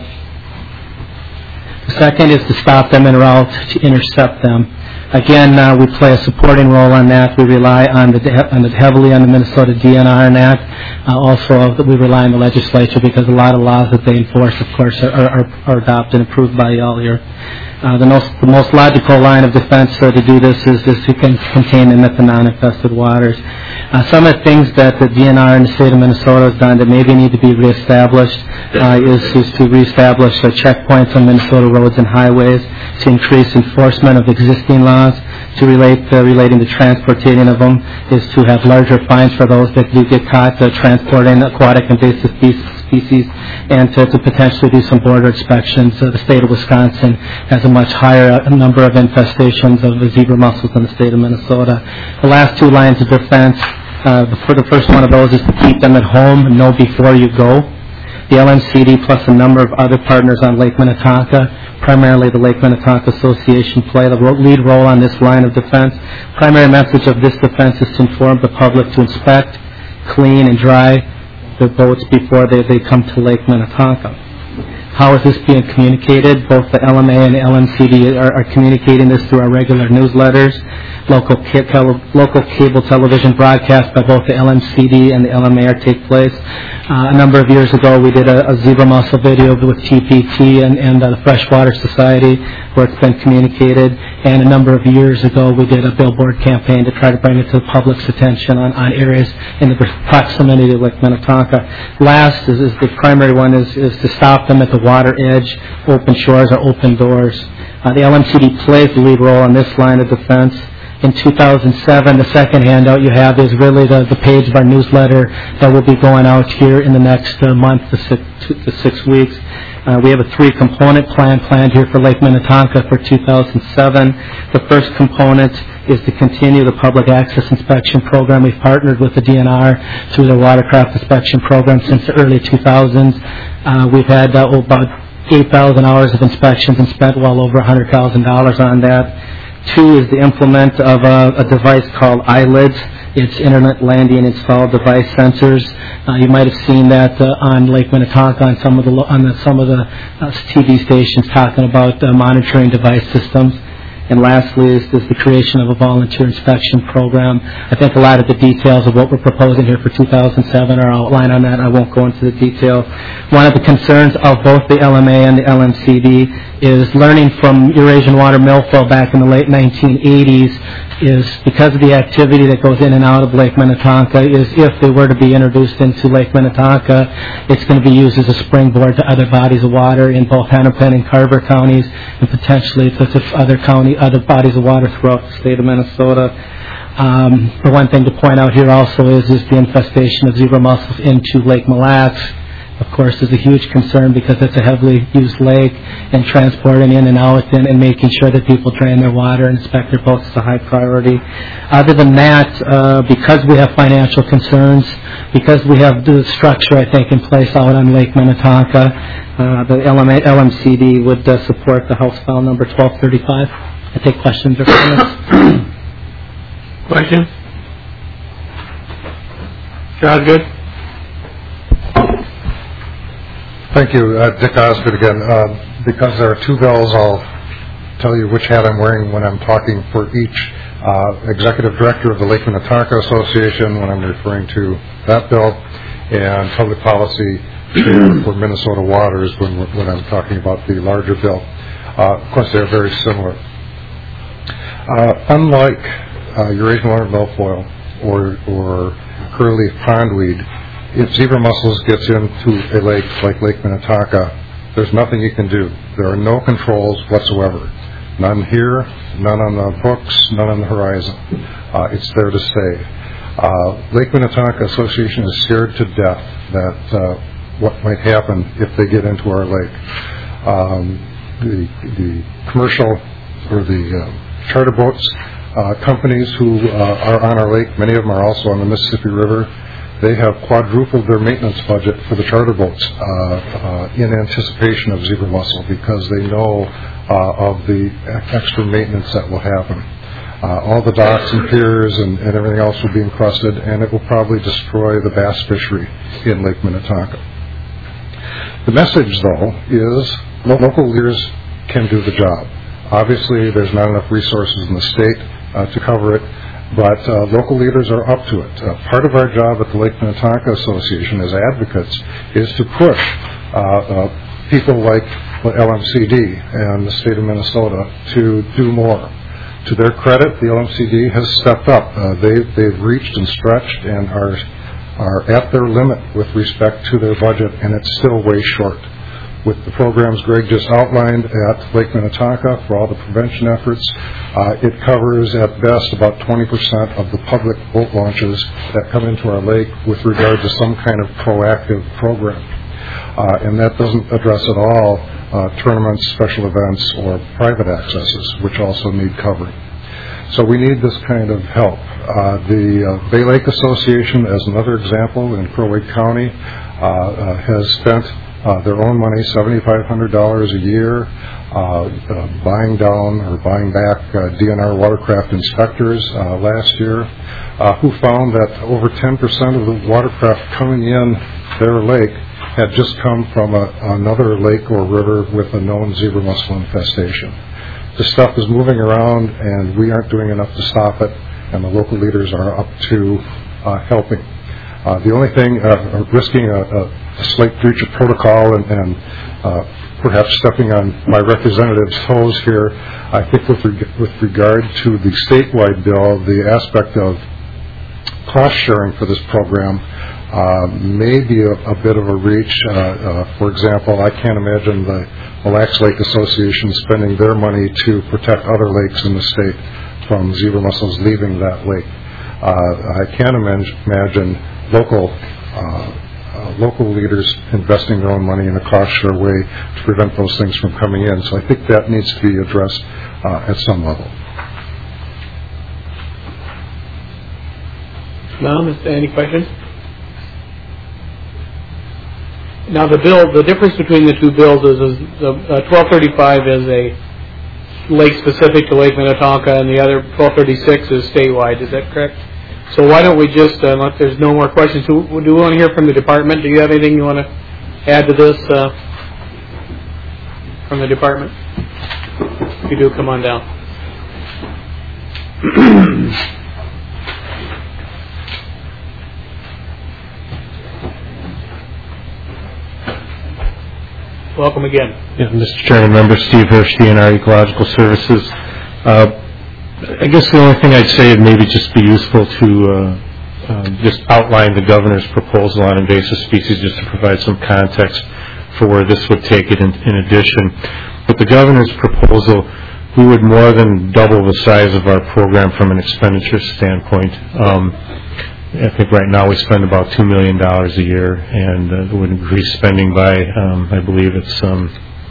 The second is to stop them en route, to intercept them. Again, uh, we play a supporting role on that. We rely on the, on the heavily on the Minnesota D N R on that. Uh, also, we rely on the legislature because a lot of laws that they enforce, of course, are, are, are adopted and approved by y'all here. Uh, the, most, the most logical line of defense uh, to do this is, is to con- contain them at the non-infested waters. Uh, some of the things that the D N R in the state of Minnesota has done that maybe need to be reestablished uh, is, is to reestablish uh, checkpoints on Minnesota roads and highways, to increase enforcement of existing laws, to relate uh, relating to transporting of them, is to have larger fines for those that do get caught uh, transporting aquatic invasive species. Species, and to, to potentially do some border inspections. Uh, the state of Wisconsin has a much higher uh, number of infestations of the zebra mussels than the state of Minnesota. The last two lines of defense, uh, the, for the first one of those is to keep them at home, know before you go. The L M C D plus a number of other partners on Lake Minnetonka, primarily the Lake Minnetonka Association, play the lead role on this line of defense. Primary message of this defense is to inform the public to inspect, clean, and dry their boats before they, they come to Lake Minnetonka. How is this being communicated? Both the L M A and the L M C D are, are communicating this through our regular newsletters, local, ca- tele- local cable television broadcasts by both the L M C D and the L M A are take place. Uh, a number of years ago, we did a, a zebra mussel video with T P T and, and uh, the Freshwater Society, where it's been communicated. And a number of years ago, we did a billboard campaign to try to bring it to the public's attention on, on areas in the proximity to Lake Minnetonka. Last is, is the primary one is, is to stop them at the water edge, open shores or open doors. Uh, the L M C D plays the lead role on this line of defense. In two thousand seven, the second handout you have is really the, the page of our newsletter that will be going out here in the next uh, month to six, two, to six weeks. Uh, we have a three-component plan planned here for Lake Minnetonka for two thousand seven. The first component is to continue the public access inspection program. We've partnered with the D N R through their watercraft inspection program since the early two thousands. Uh, we've had uh, about eight thousand hours of inspections and spent well over one hundred thousand dollars on that. Two is the implement of a, a device called eyelids. It's internet landing installed device sensors. Uh, you might have seen that uh, on Lake Minnetonka on some of the on the, some of the uh, T V stations talking about uh, monitoring device systems. And lastly is, is the creation of a volunteer inspection program. I think a lot of the details of what we're proposing here for two thousand seven are outlined on that. I won't go into the detail. One of the concerns of both the L M A and the L M C D is learning from Eurasian water milfoil back in the late nineteen eighties is because of the activity that goes in and out of Lake Minnetonka is if they were to be introduced into Lake Minnetonka, it's going to be used as a springboard to other bodies of water in both Hennepin and Carver counties and potentially to, to other county, other bodies of water throughout the state of Minnesota. Um, the one thing to point out here also is, is the infestation of zebra mussels into Lake Mille Lacs. Of course, is a huge concern because it's a heavily used lake, and transporting in and out and, and making sure that people drain their water and inspect their boats is a high priority. Other than that, uh, because we have financial concerns, because we have the structure, I think, in place out on Lake Minnetonka, uh, the L M C D would uh, support the House File number twelve thirty-five. I take questions or comments. Question? Sounds good. Thank you. Uh, Dick Osgood again. Uh, because there are two bills, I'll tell you which hat I'm wearing when I'm talking for each. Uh, Executive Director of the Lake Minnetonka Association when I'm referring to that bill, and Public Policy Chair for Minnesota Waters when, when I'm talking about the larger bill. Uh, of course, they're very similar. Uh, unlike uh, Eurasian water milfoil or, or curly pondweed, if zebra mussels gets into a lake like Lake Minnetonka, there's nothing you can do. There are no controls whatsoever. None here, none on the books, none on the horizon. Uh, it's there to stay. Uh, Lake Minnetonka Association is scared to death that uh, what might happen if they get into our lake. Um, the, the commercial or the uh, charter boats uh, companies who uh, are on our lake, many of them are also on the Mississippi River. They have quadrupled their maintenance budget for the charter boats uh, uh, in anticipation of zebra mussel because they know uh, of the extra maintenance that will happen. Uh, all the docks and piers and, and everything else will be encrusted, and it will probably destroy the bass fishery in Lake Minnetonka. The message, though, is local leaders can do the job. Obviously, there's not enough resources in the state uh, to cover it, but uh, local leaders are up to it. Uh, part of our job at the Lake Minnetonka Association as advocates is to push uh, uh, people like L M C D and the state of Minnesota to do more. To their credit, the L M C D has stepped up. Uh, they, they've reached and stretched and are, are at their limit with respect to their budget, and it's still way short. With the programs Greg just outlined at Lake Minnetonka for all the prevention efforts, uh, it covers at best about twenty percent of the public boat launches that come into our lake with regard to some kind of proactive program. Uh, and that doesn't address at all uh, tournaments, special events, or private accesses, which also need covering. So we need this kind of help. Uh, the uh, Bay Lake Association, as another example in Crow Wake County, uh, uh, has spent Uh, their own money, seven thousand five hundred dollars a year, uh, uh, buying down or buying back uh, D N R watercraft inspectors uh, last year, uh, who found that over ten percent of the watercraft coming in their lake had just come from a, another lake or river with a known zebra mussel infestation. This stuff is moving around, and we aren't doing enough to stop it, and the local leaders are up to uh, helping. Uh, the only thing, uh, risking a, a, a slight breach of protocol and, and uh, perhaps stepping on my representative's toes here, I think with, reg- with regard to the statewide bill, the aspect of cost sharing for this program uh, may be a, a bit of a reach. Uh, uh, for example, I can't imagine the Mille Lacs Lake Association spending their money to protect other lakes in the state from zebra mussels leaving that lake. Uh, I can't imagine local uh, uh, local leaders investing their own money in a cost-share way to prevent those things from coming in. So I think that needs to be addressed uh, at some level. Mom, any questions? Now the bill, the difference between the two bills is, is the uh, twelve thirty-five is a lake specific to Lake Minnetonka, and the other twelve thirty-six is statewide. Is that correct? So why don't we just, uh, unless there's no more questions, do, do we want to hear from the department? Do you have anything you want to add to this uh, from the department? If you do, come on down. Welcome again. Yeah, Mister Chairman, Member Steve Hirsch, D N R Ecological Services. Uh, I guess the only thing I'd say would maybe just be useful to uh, uh, just outline the governor's proposal on invasive species, just to provide some context for where this would take it in, in addition. With the governor's proposal, we would more than double the size of our program from an expenditure standpoint. Um, I think right now we spend about two million dollars a year, and uh, it would increase spending by, um, I believe it's, um,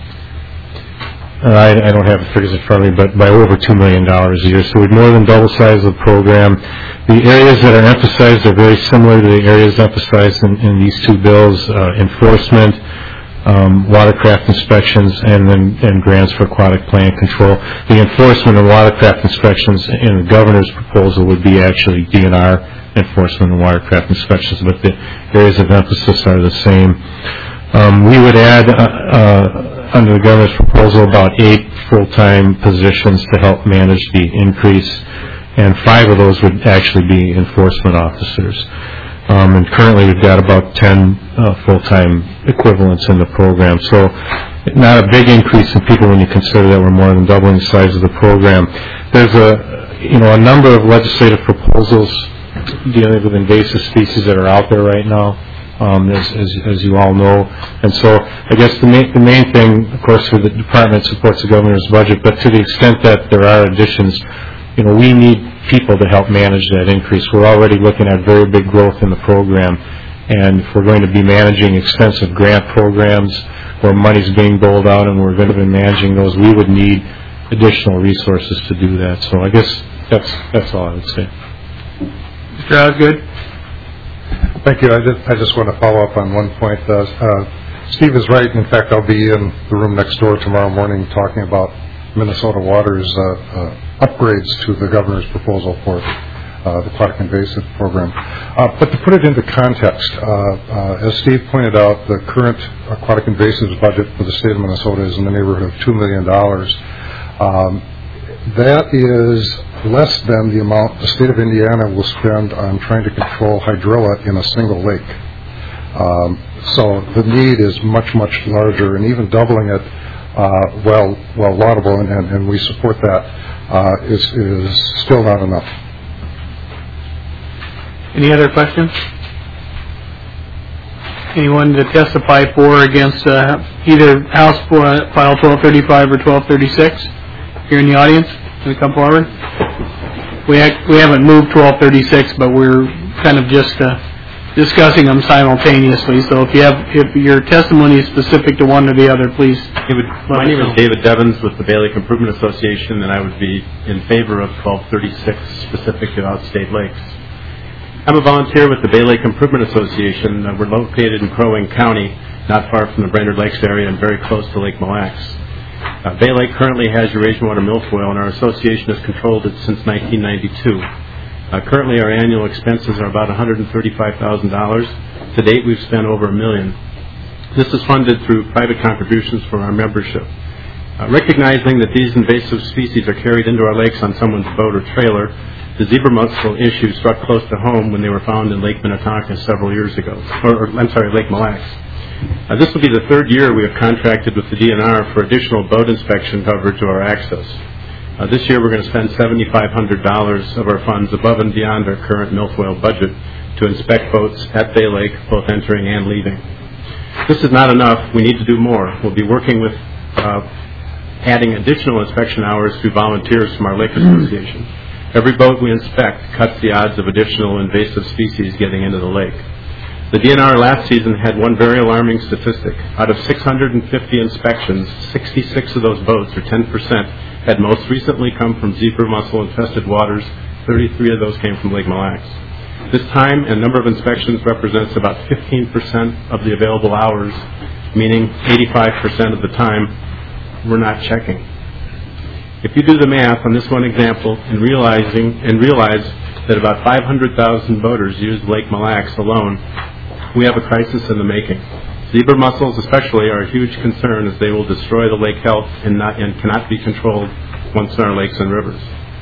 I, I don't have the figures in front of me, but by over two million dollars a year. So we'd more than double the size of the program. The areas that are emphasized are very similar to the areas emphasized in, in these two bills: uh, enforcement, Um, watercraft inspections, and then and grants for aquatic plant control. The enforcement and watercraft inspections in the governor's proposal would be actually D N R enforcement and watercraft inspections, but the areas of emphasis are the same. Um, we would add, uh, uh, under the governor's proposal, about eight full-time positions to help manage the increase, and five of those would actually be enforcement officers. Um, and currently we've got about ten uh, full-time equivalents in the program. So not a big increase in people when you consider that we're more than doubling the size of the program. There's a, you know, a number of legislative proposals dealing with invasive species that are out there right now, um, as, as, as you all know. And so I guess the main, the main thing, of course, for the department supports the governor's budget, but to the extent that there are additions, you know, we need people to help manage that increase. We're already looking at very big growth in the program, and if we're going to be managing extensive grant programs where money's being doled out and we're going to be managing those, we would need additional resources to do that. So I guess that's that's all I would say. Mister Osgood? Thank you. I just, I just want to follow up on one point. Uh, uh, Steve is right. In fact, I'll be in the room next door tomorrow morning talking about Minnesota Water's uh, uh, upgrades to the governor's proposal for uh, the aquatic invasive program. Uh, but to put it into context, uh, uh, as Steve pointed out, the current aquatic invasives budget for the state of Minnesota is in the neighborhood of two million dollars. Um, that is less than the amount the state of Indiana will spend on trying to control hydrilla in a single lake. Um, so the need is much, much larger, and even doubling it, uh, well, well laudable, and, and, and we support that, uh, is, is still not enough. Any other questions? Anyone to testify for or against uh, either House File twelve thirty-five or twelve thirty-six? Here in the audience, can you come forward? We ha- we haven't moved twelve thirty-six, but we're kind of just uh, discussing them simultaneously. So if you have if your testimony is specific to one or the other, please. David, my name is David Devins with the Bay Lake Improvement Association, and I would be in favor of twelve thirty-six specific to outstate lakes. I'm a volunteer with the Bay Lake Improvement Association. Uh, we're located in Crow Wing County, not far from the Brainerd Lakes area and very close to Lake Mille Lacs. Uh, Bay Lake currently has Eurasian water milfoil, and our association has controlled it since nineteen ninety-two. Uh, currently, our annual expenses are about one hundred thirty-five thousand dollars. To date, we've spent over a million. This is funded through private contributions from our membership. Uh, recognizing that these invasive species are carried into our lakes on someone's boat or trailer, the zebra mussel issue struck close to home when they were found in Lake Minnetonka several years ago, or, or I'm sorry, Lake Mille Lacs. Uh, this will be the third year we have contracted with the D N R for additional boat inspection coverage of our access. Uh, this year we're going to spend seven thousand five hundred dollars of our funds above and beyond our current milfoil budget to inspect boats at Bay Lake, both entering and leaving. This is not enough. We need to do more. We'll be working with uh, adding additional inspection hours through volunteers from our Lake Association. Every boat we inspect cuts the odds of additional invasive species getting into the lake. The D N R last season had one very alarming statistic. Out of six hundred fifty inspections, sixty-six of those boats, or ten percent, had most recently come from zebra mussel-infested waters. thirty-three of those came from Lake Mille Lacs. This time and number of inspections represents about fifteen percent of the available hours, meaning eighty-five percent of the time we're not checking. If you do the math on this one example and realizing and realize that about five hundred thousand boaters use Lake Mille Lacs alone, we have a crisis in the making. Zebra mussels especially are a huge concern, as they will destroy the lake health and, not, and cannot be controlled once in our lakes and rivers.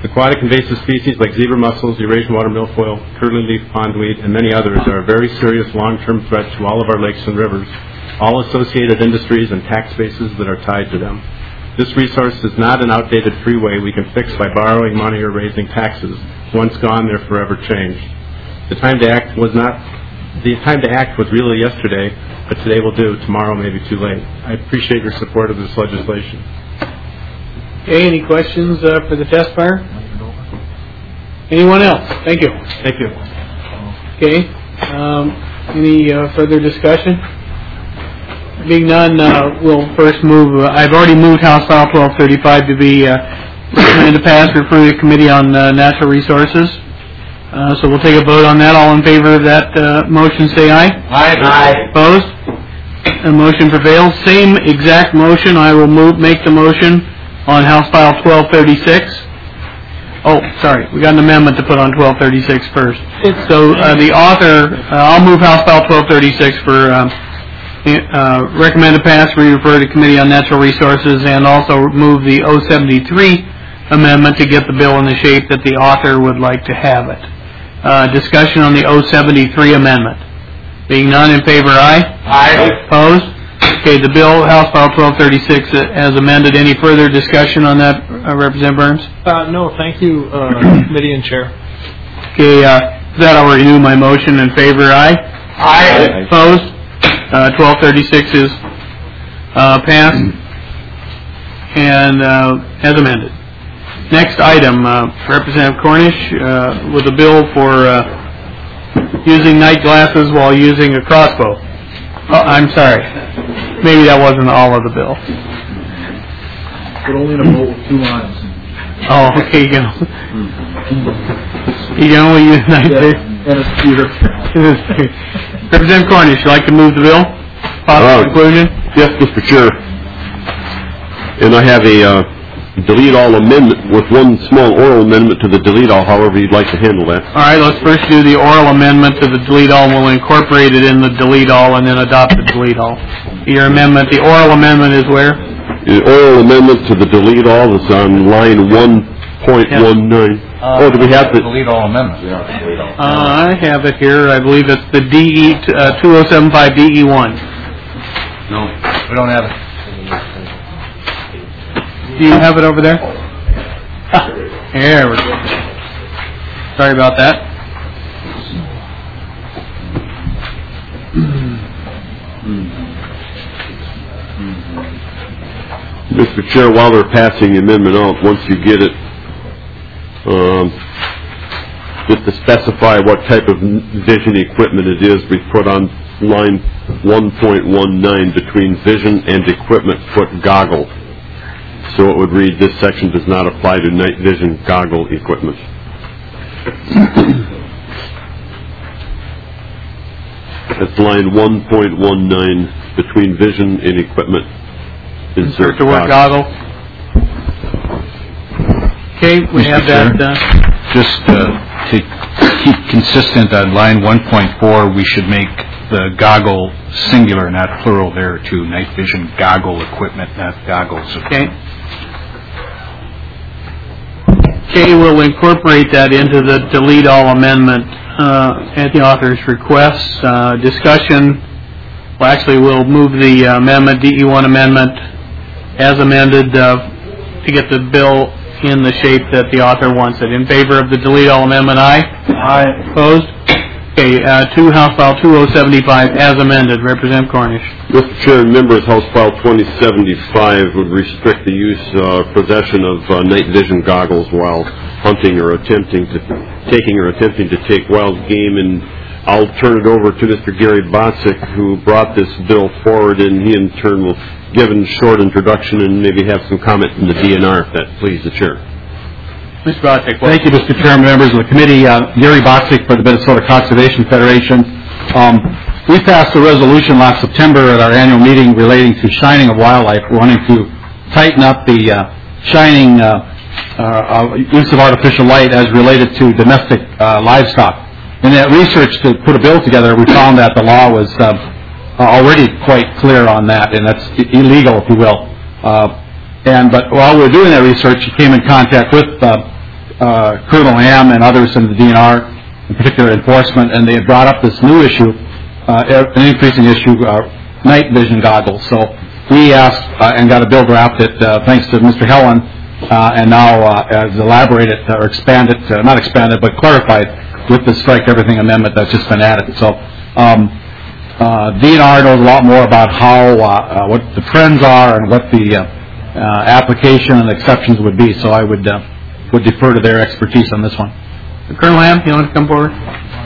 Aquatic invasive species like zebra mussels, Eurasian water milfoil, curly-leaf pondweed, and many others are a very serious long-term threat to all of our lakes and rivers, all associated industries and tax bases that are tied to them. This resource is not an outdated freeway we can fix by borrowing money or raising taxes. Once gone, they're forever changed. The time to act was not, the time to act was really yesterday, but today will do. Tomorrow may be too late. I appreciate your support of this legislation. Okay, any questions uh, for the testifier? Anyone else? Thank you. Thank you. Okay, um, any uh, further discussion? Being none, uh, we'll first move, uh, I've already moved House File twelve thirty-five to be uh, recommended to pass, refer to the Committee on uh, Natural Resources. Uh, so we'll take a vote on that. All in favor of that uh, motion, say aye. Aye. Aye. Opposed? The motion prevails. Same exact motion. I will move, make the motion on House File twelve thirty-six. Oh, sorry. We got an amendment to put on twelve thirty-six first. So uh, the author, uh, I'll move House File twelve thirty-six for um, uh, recommend to pass, re-refer to Committee on Natural Resources, and also move the oh seventy-three amendment to get the bill in the shape that the author would like to have it. Uh, discussion on the oh seventy-three amendment. Being none, in favor, aye. Aye. Opposed? Okay, the bill, House File twelve thirty-six, as amended. Any further discussion on that, uh, Representative Burns? Uh, no, thank you, uh, Committee and Chair. Okay, uh, that I'll renew my motion. In favor, aye. Aye. Opposed? Uh, twelve thirty-six is uh, passed and uh, as amended. Next item, uh, Representative Cornish uh, with a bill for uh, using night glasses while using a crossbow. Oh, I'm sorry. Maybe that wasn't all of the bill. But only in a boat with two lines. Oh, okay, you can, you can only use night vision. And a scooter. Representative Cornish, you'd like to move the bill? Possible conclusion? Yes, Mister Chair. And I have a uh, delete all amendment with one small oral amendment to the delete all, however you'd like to handle that. All right, let's first do the oral amendment to the delete all. We'll incorporate it in the delete all and then adopt the delete all. Your amendment, the oral amendment is where? The oral amendment to the delete all is on line one point one nine. Uh, oh, do we have the delete all amendments? We don't delete all. Uh, I have it here. I believe it's the D E uh, two oh seven five D E one. No, we don't have it. Do you have it over there? Ah, there we go. Sorry about that. Mister Chair, while they're passing the amendment out, once you get it, um, just to specify what type of vision equipment it is, we put on line one point one nine between vision and equipment, put goggle. So it would read, this section does not apply to night vision goggle equipment. That's line one point one nine between vision and equipment. Insert the word goggle. Okay, we Mister have that. Chair, Uh, just uh, to keep consistent on line one point four, we should make the goggle singular, not plural there, to night vision goggle equipment, not goggles. Okay. Okay, we'll incorporate that into the delete all amendment uh, at the author's request. Uh, discussion, well actually we'll move the uh, amendment, D E one amendment, as amended uh, to get the bill in the shape that the author wants it. In favor of the delete all amendment, aye? Aye. Opposed? Okay, uh, to House File two oh seven five as amended. Representative Cornish. Mister Chair, members, House File twenty seventy-five would restrict the use, uh, possession of uh, night vision goggles while hunting or attempting to, taking or attempting to take wild game. And I'll turn it over to Mister Gary Botzik, who brought this bill forward, and he in turn will give a short introduction and maybe have some comment from the D N R, if that pleases the Chair. Mister Botzik. Thank you, Mister Chairman, members of the committee. Uh, Gary Botzik for the Minnesota Conservation Federation. Um, we passed a resolution last September at our annual meeting relating to shining of wildlife. We're wanting to tighten up the uh, shining uh, uh, use of artificial light as related to domestic uh, livestock. In that research to put a bill together, we found that the law was uh, already quite clear on that, and that's illegal, if you will. Uh, and but while we were doing that research, we came in contact with uh, uh, Colonel Lamb and others in the D N R, in particular enforcement, and they had brought up this new issue, uh, an increasing issue, uh, night vision goggles. So we asked uh, and got a bill drafted uh, thanks to Mister Helen, uh, and now uh, has elaborated or expanded, uh, not expanded, but clarified with the Strike Everything Amendment that's just been added. So um, uh, D N R knows a lot more about how, uh, uh, what the trends are and what the uh, uh, application and exceptions would be. So I would uh, would defer to their expertise on this one. Colonel Lamb, you want to come forward?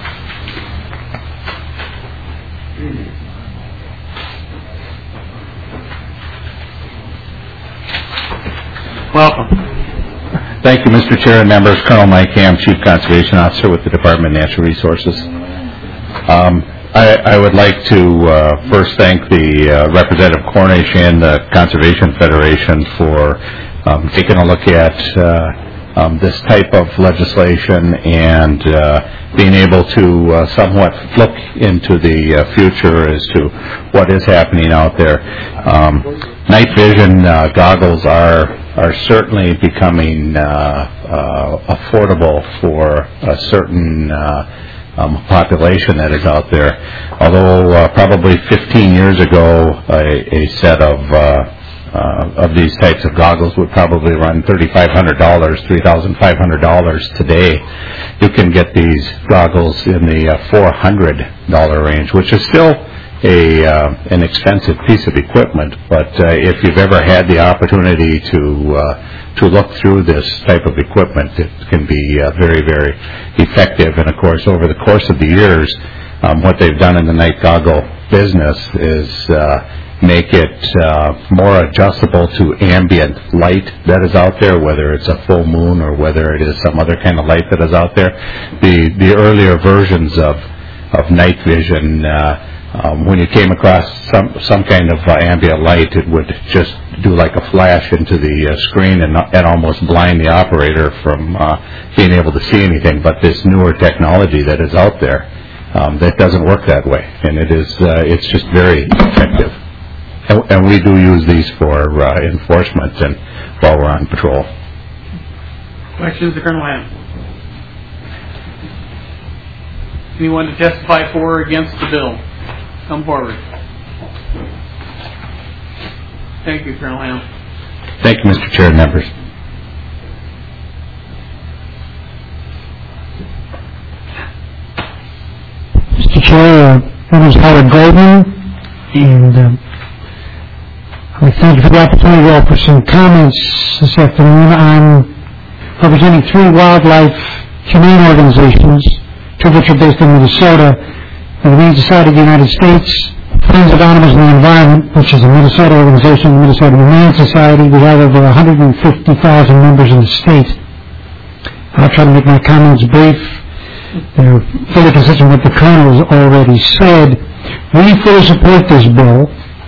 Welcome. Thank you, Mister Chair and members. Colonel Mike Ham, Chief Conservation Officer with the Department of Natural Resources. Um, I, I would like to uh, first thank the uh, Representative Cornish and the Conservation Federation for um, taking a look at uh, um, this type of legislation and uh, being able to uh, somewhat look into the uh, future as to what is happening out there. Um, night vision uh, goggles are are certainly becoming uh, uh, affordable for a certain uh, um, population that is out there. Although uh, probably fifteen years ago, a, a set of uh, uh, of these types of goggles would probably run thirty-five hundred dollars, three thousand five hundred dollars. Today, you can get these goggles in the uh, four hundred dollars range, which is still a uh, an expensive piece of equipment, but uh, if you've ever had the opportunity to uh, to look through this type of equipment, it can be uh, very, very effective. And of course, over the course of the years, um, what they've done in the night goggle business is uh, make it uh, more adjustable to ambient light that is out there, whether it's a full moon or whether it is some other kind of light that is out there. The the earlier versions of of night vision. Uh, Um, when you came across some some kind of uh, ambient light, it would just do like a flash into the uh, screen and, and almost blind the operator from uh, being able to see anything. But this newer technology that is out there, um, that doesn't work that way, and it is uh, it's just very effective. And, and we do use these for uh, enforcement and while we're on patrol. Questions to Colonel Lamb? Anyone to testify for or against the bill? Come forward. Thank you, Colonel Lamb. Thank you, Mister Chair and members. Mister Chair, uh, my name is Howard Goldman, and uh, I would thank you for the opportunity to offer some comments this afternoon. I'm representing three wildlife humane organizations, two of which are based in Minnesota. The Humane Society of the United States, Friends of Animals and the Environment, which is a Minnesota organization, the Minnesota Humane Society. We have over one hundred fifty thousand members in the state. I'll try to make my comments brief. They're fully consistent with what the Colonel has already said. We fully support this bill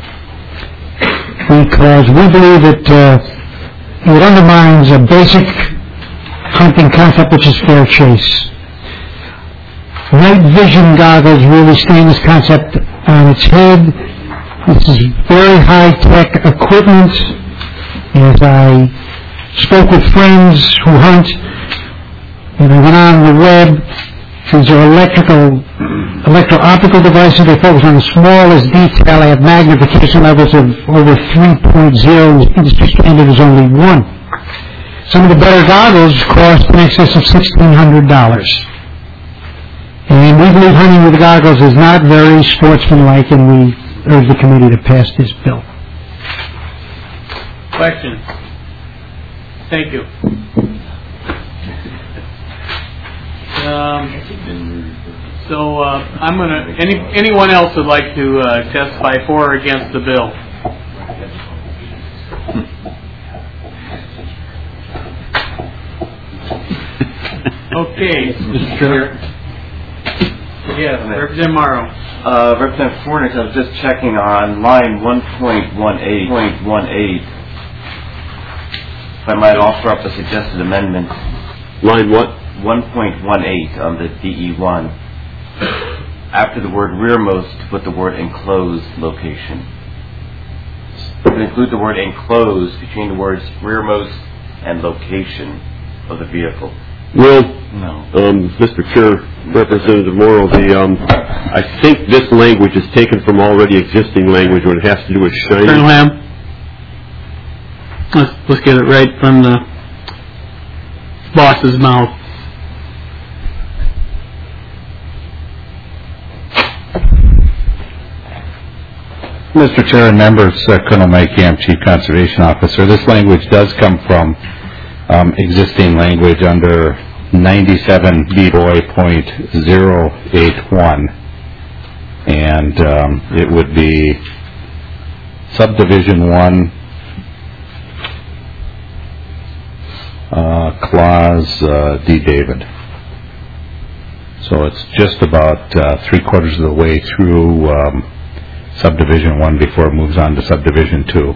because we believe that uh, it undermines a basic hunting concept, which is fair chase. Night vision goggles really stand this concept on its head. This is very high-tech equipment. As I spoke with friends who hunt, and I went on the web, these are electrical, electro-optical devices. They focus on the smallest detail. I have magnification levels of over three point oh. Industry standard is only one. Some of the better goggles cost in excess of sixteen hundred dollars. And we believe hunting with goggles is not very sportsmanlike, and we urge the committee to pass this bill. Questions? Thank you. Um, so uh, I'm going to, any, anyone else would like to uh, testify for or against the bill? Okay. Mister Chair. Yes, Representative Morrow. Uh, Representative Fornix, I was just checking on line one point one eight. If I might offer up a suggested amendment. Line what? one point one eight on the D E one. After the word rearmost, put the word enclosed location. To include the word enclosed between the words rearmost and location of the vehicle. Will, No. um, Mister Chair, Representative Morrow, the, um, I think this language is taken from already existing language when it has to do with Colonel shining. Ham? Let's, let's get it right from the boss's mouth. Mister Chair and members, uh, Colonel Mike Camp, Chief Conservation Officer. This language does come from um, existing language under ninety-seven B B O I point zero eight one, and um, it would be subdivision one, uh, clause uh, D. David. So it's just about uh, three quarters of the way through um, subdivision one before it moves on to subdivision two.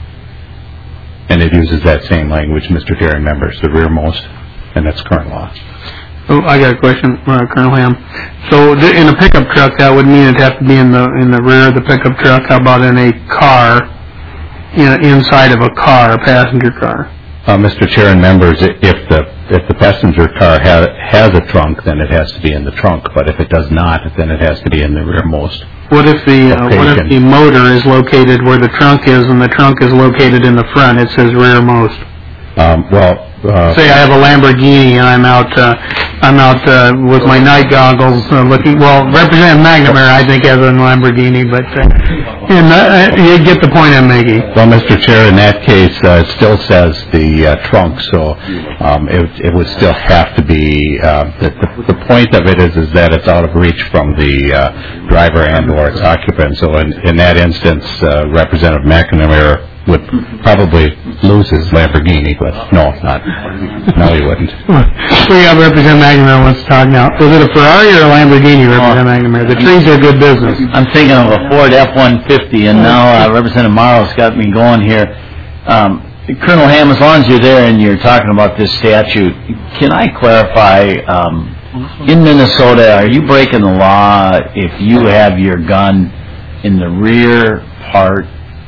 And it uses that same language, Mister Chair and members, the rearmost, and that's current law. Oh, I got a question, uh, Colonel Ham. So th- in a pickup truck, that would mean it'd have to be in the in the rear of the pickup truck. How about in a car, in, inside of a car, a passenger car? Uh, Mister Chair and members, i- if the if the passenger car ha- has a trunk, then it has to be in the trunk. But if it does not, then it has to be in the rearmost. What if the uh, what if the motor is located where the trunk is, and the trunk is located in the front? It says rearmost. Um, well, uh, Say I have a Lamborghini and I'm out, uh, I'm out uh, with my night goggles uh, looking. Well, Representative McNamara, I think, has a Lamborghini, but uh, and, uh, you get the point I'm making. well, Mister Chair, in that case, uh, it still says the uh, trunk, so um, it, it would still have to be. Uh, the, the, the point of it is is that it's out of reach from the uh, driver and or its occupant. So in, in that instance, uh, Representative McNamara would probably lose his Lamborghini, but no, not. No, he wouldn't. We have Representative McNamara wants to talk now. Was it a Ferrari or a Lamborghini, Representative McNamara? The trees are good business. I'm thinking of a Ford F one fifty, and now uh, Representative Morrow's got me going here. Um, Colonel Ham, as long as you're there and you're talking about this statute, can I clarify, um, in Minnesota, are you breaking the law if you have your gun in the rear part,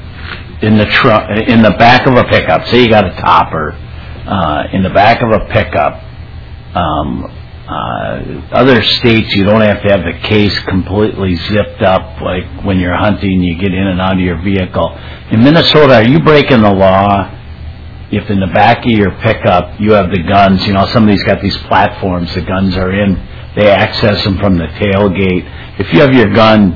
in the trunk, in the back of a pickup? Say you got a topper uh, in the back of a pickup. Um, uh, other states, you don't have to have the case completely zipped up, like when you're hunting, you get in and out of your vehicle. In Minnesota, are you breaking the law if in the back of your pickup you have the guns? You know, some of these got these platforms, the guns are in, they access them from the tailgate. If you have your gun,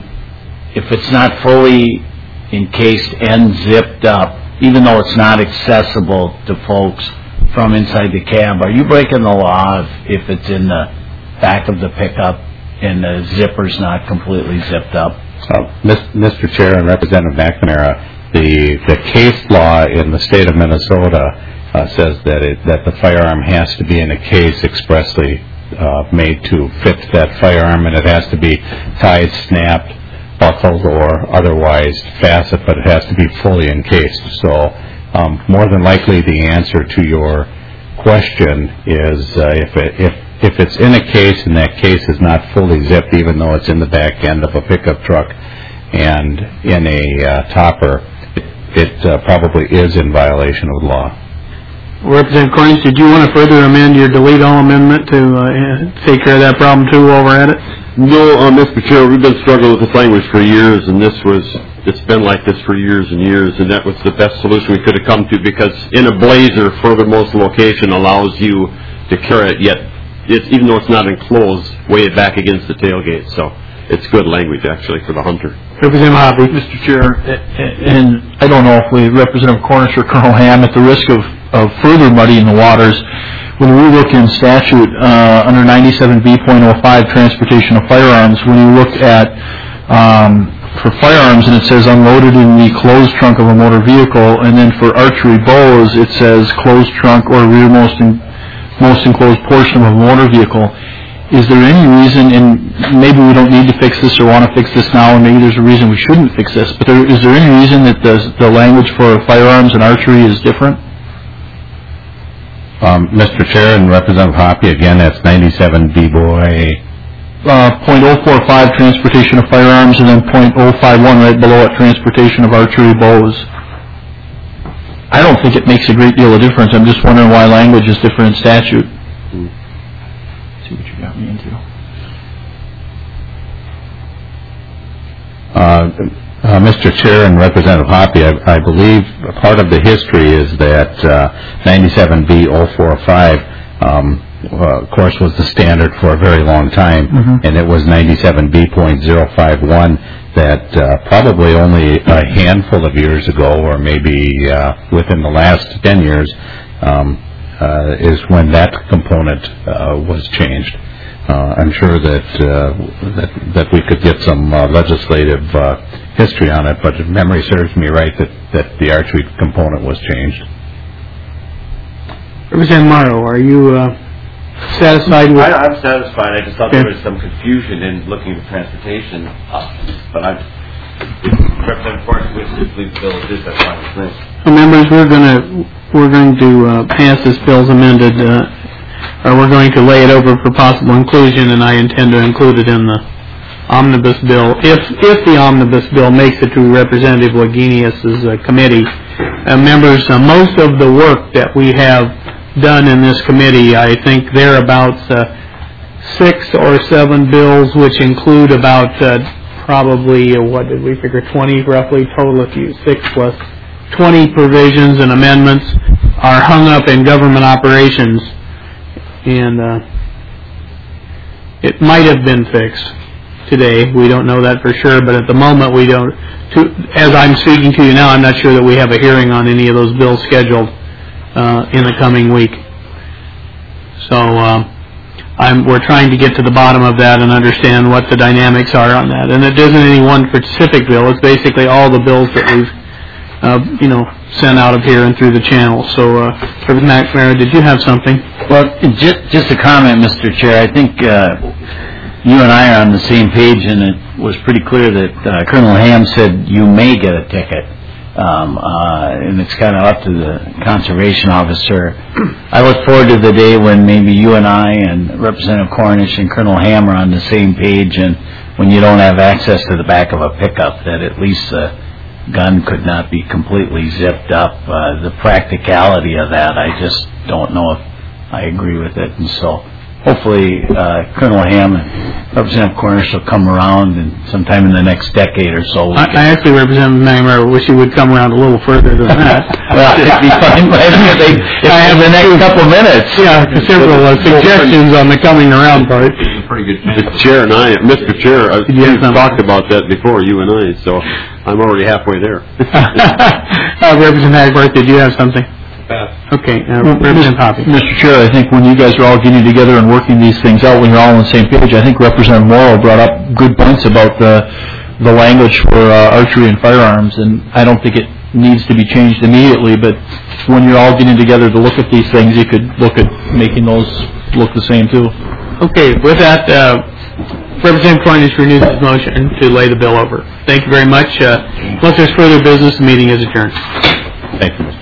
if it's not fully encased and zipped up, even though it's not accessible to folks from inside the cab, are you breaking the law if, if it's in the back of the pickup and the zipper's not completely zipped up? Uh, Mister Chair and Representative McNamara, the the case law in the state of Minnesota uh, says that it, that the firearm has to be in a case expressly uh, made to fit that firearm, and it has to be tied, snapped, buckled, or otherwise fastened, but it has to be fully encased. So um, more than likely the answer to your question is uh, if, it, if if it's in a case and that case is not fully zipped, even though it's in the back end of a pickup truck and in a uh, topper, it, it uh, probably is in violation of the law. Representative Cornings, did you want to further amend your delete all amendment to uh, take care of that problem too while we're at it? No, uh, Mister Chair, we've been struggling with this language for years, and this was, it's been like this for years and years, and that was the best solution we could have come to, because in a blazer, furthermost location allows you to carry it, yet it's, even though it's not enclosed, way it back against the tailgate, so it's good language, actually, for the hunter. Representative Hoppe. Mister Chair, and I don't know if we, Representative Cornish or Colonel Ham, at the risk of, of further muddying the waters, when we look in statute uh, under ninety-seven B point oh five, transportation of firearms, when you look at um, for firearms and it says unloaded in the closed trunk of a motor vehicle, and then for archery bows it says closed trunk or rearmost in, most enclosed portion of a motor vehicle. Is there any reason, and maybe we don't need to fix this or want to fix this now, and maybe there's a reason we shouldn't fix this, but there, is there any reason that the, the language for firearms and archery is different? Um, Mister Chair and Representative Hoppe, again, that's ninety-seven B B O I. Uh, point oh four five, transportation of firearms, and then point oh five one right below it, transportation of archery bows. I don't think it makes a great deal of difference. I'm just wondering why language is different in statute. see what you got me into. Uh, uh, Mister Chair and Representative Hoppe, I, I believe part of the history is that uh, ninety-seven B oh forty-five, um, uh, of course, was the standard for a very long time, Mhm. and it was ninety-seven B point oh five one that uh, probably only a handful of years ago, or maybe uh, within the last ten years, um, uh, is when that component uh, was changed. Uh, I'm sure that, uh, that that we could get some uh, legislative uh, history on it, but if memory serves me right, that, that the archery component was changed. Representative Morrow, are you uh, satisfied with... I, I'm satisfied. I just thought Okay. there was some confusion in looking at transportation, uh, but I'm, if Representative Forrest wishes to leave the bill as is, that's fine with me. Well, members, we're going to we're going to uh, pass this bill as amended, uh, or we're going to lay it over for possible inclusion, and I intend to include it in the omnibus bill. If if the omnibus bill makes it to Representative Wagenius's uh, committee, uh, members, uh, most of the work that we have done in this committee, I think thereabouts uh, six or seven bills, which include about uh, probably uh, what did we figure twenty roughly total, if you six plus twenty provisions and amendments are hung up in government operations, and uh, it might have been fixed today. We don't know that for sure, but at the moment we don't. To, as I'm speaking to you now, I'm not sure that we have a hearing on any of those bills scheduled uh, in the coming week. So uh, I'm, we're trying to get to the bottom of that and understand what the dynamics are on that. And it isn't any one specific bill. It's basically all the bills that we've Uh, you know, sent out of here and through the channel. So, uh, Representative McNamara, did you have something? Well, just, just a comment, Mister Chair. I think uh, you and I are on the same page, and it was pretty clear that uh, Colonel Ham said you may get a ticket, um, uh, and it's kind of up to the conservation officer. I look forward to the day when maybe you and I and Representative Cornish and Colonel Ham are on the same page, and when you don't have access to the back of a pickup, that at least uh, gun could not be completely zipped up. Uh, the practicality of that, I just don't know if I agree with it. And so hopefully uh, Colonel Ham and Representative Cornish will come around, and sometime in the next decade or so. I, I actually, Representative McNamara, wish he would come around a little further than that. Well, it'd be fine by me if they, if I have the next couple minutes. Yeah, several uh, suggestions on the coming around part. Pretty good. Mister Chair and I, Mister Chair, uh, we've talked about that before, you and I, so I'm already halfway there. uh, Representative Hagbart, did you have something? Okay, uh, Representative Hoppe. Mister Chair, I think when you guys are all getting together and working these things out, when you're all on the same page, I think Representative Morrow brought up good points about the the language for uh, archery and firearms, and I don't think it needs to be changed immediately, but when you're all getting together to look at these things, you could look at making those look the same too. Okay, with that, uh, Representative Cornish renews his motion to lay the bill over. Thank you very much. Uh, unless there's further business, the meeting is adjourned. Thank you, Mister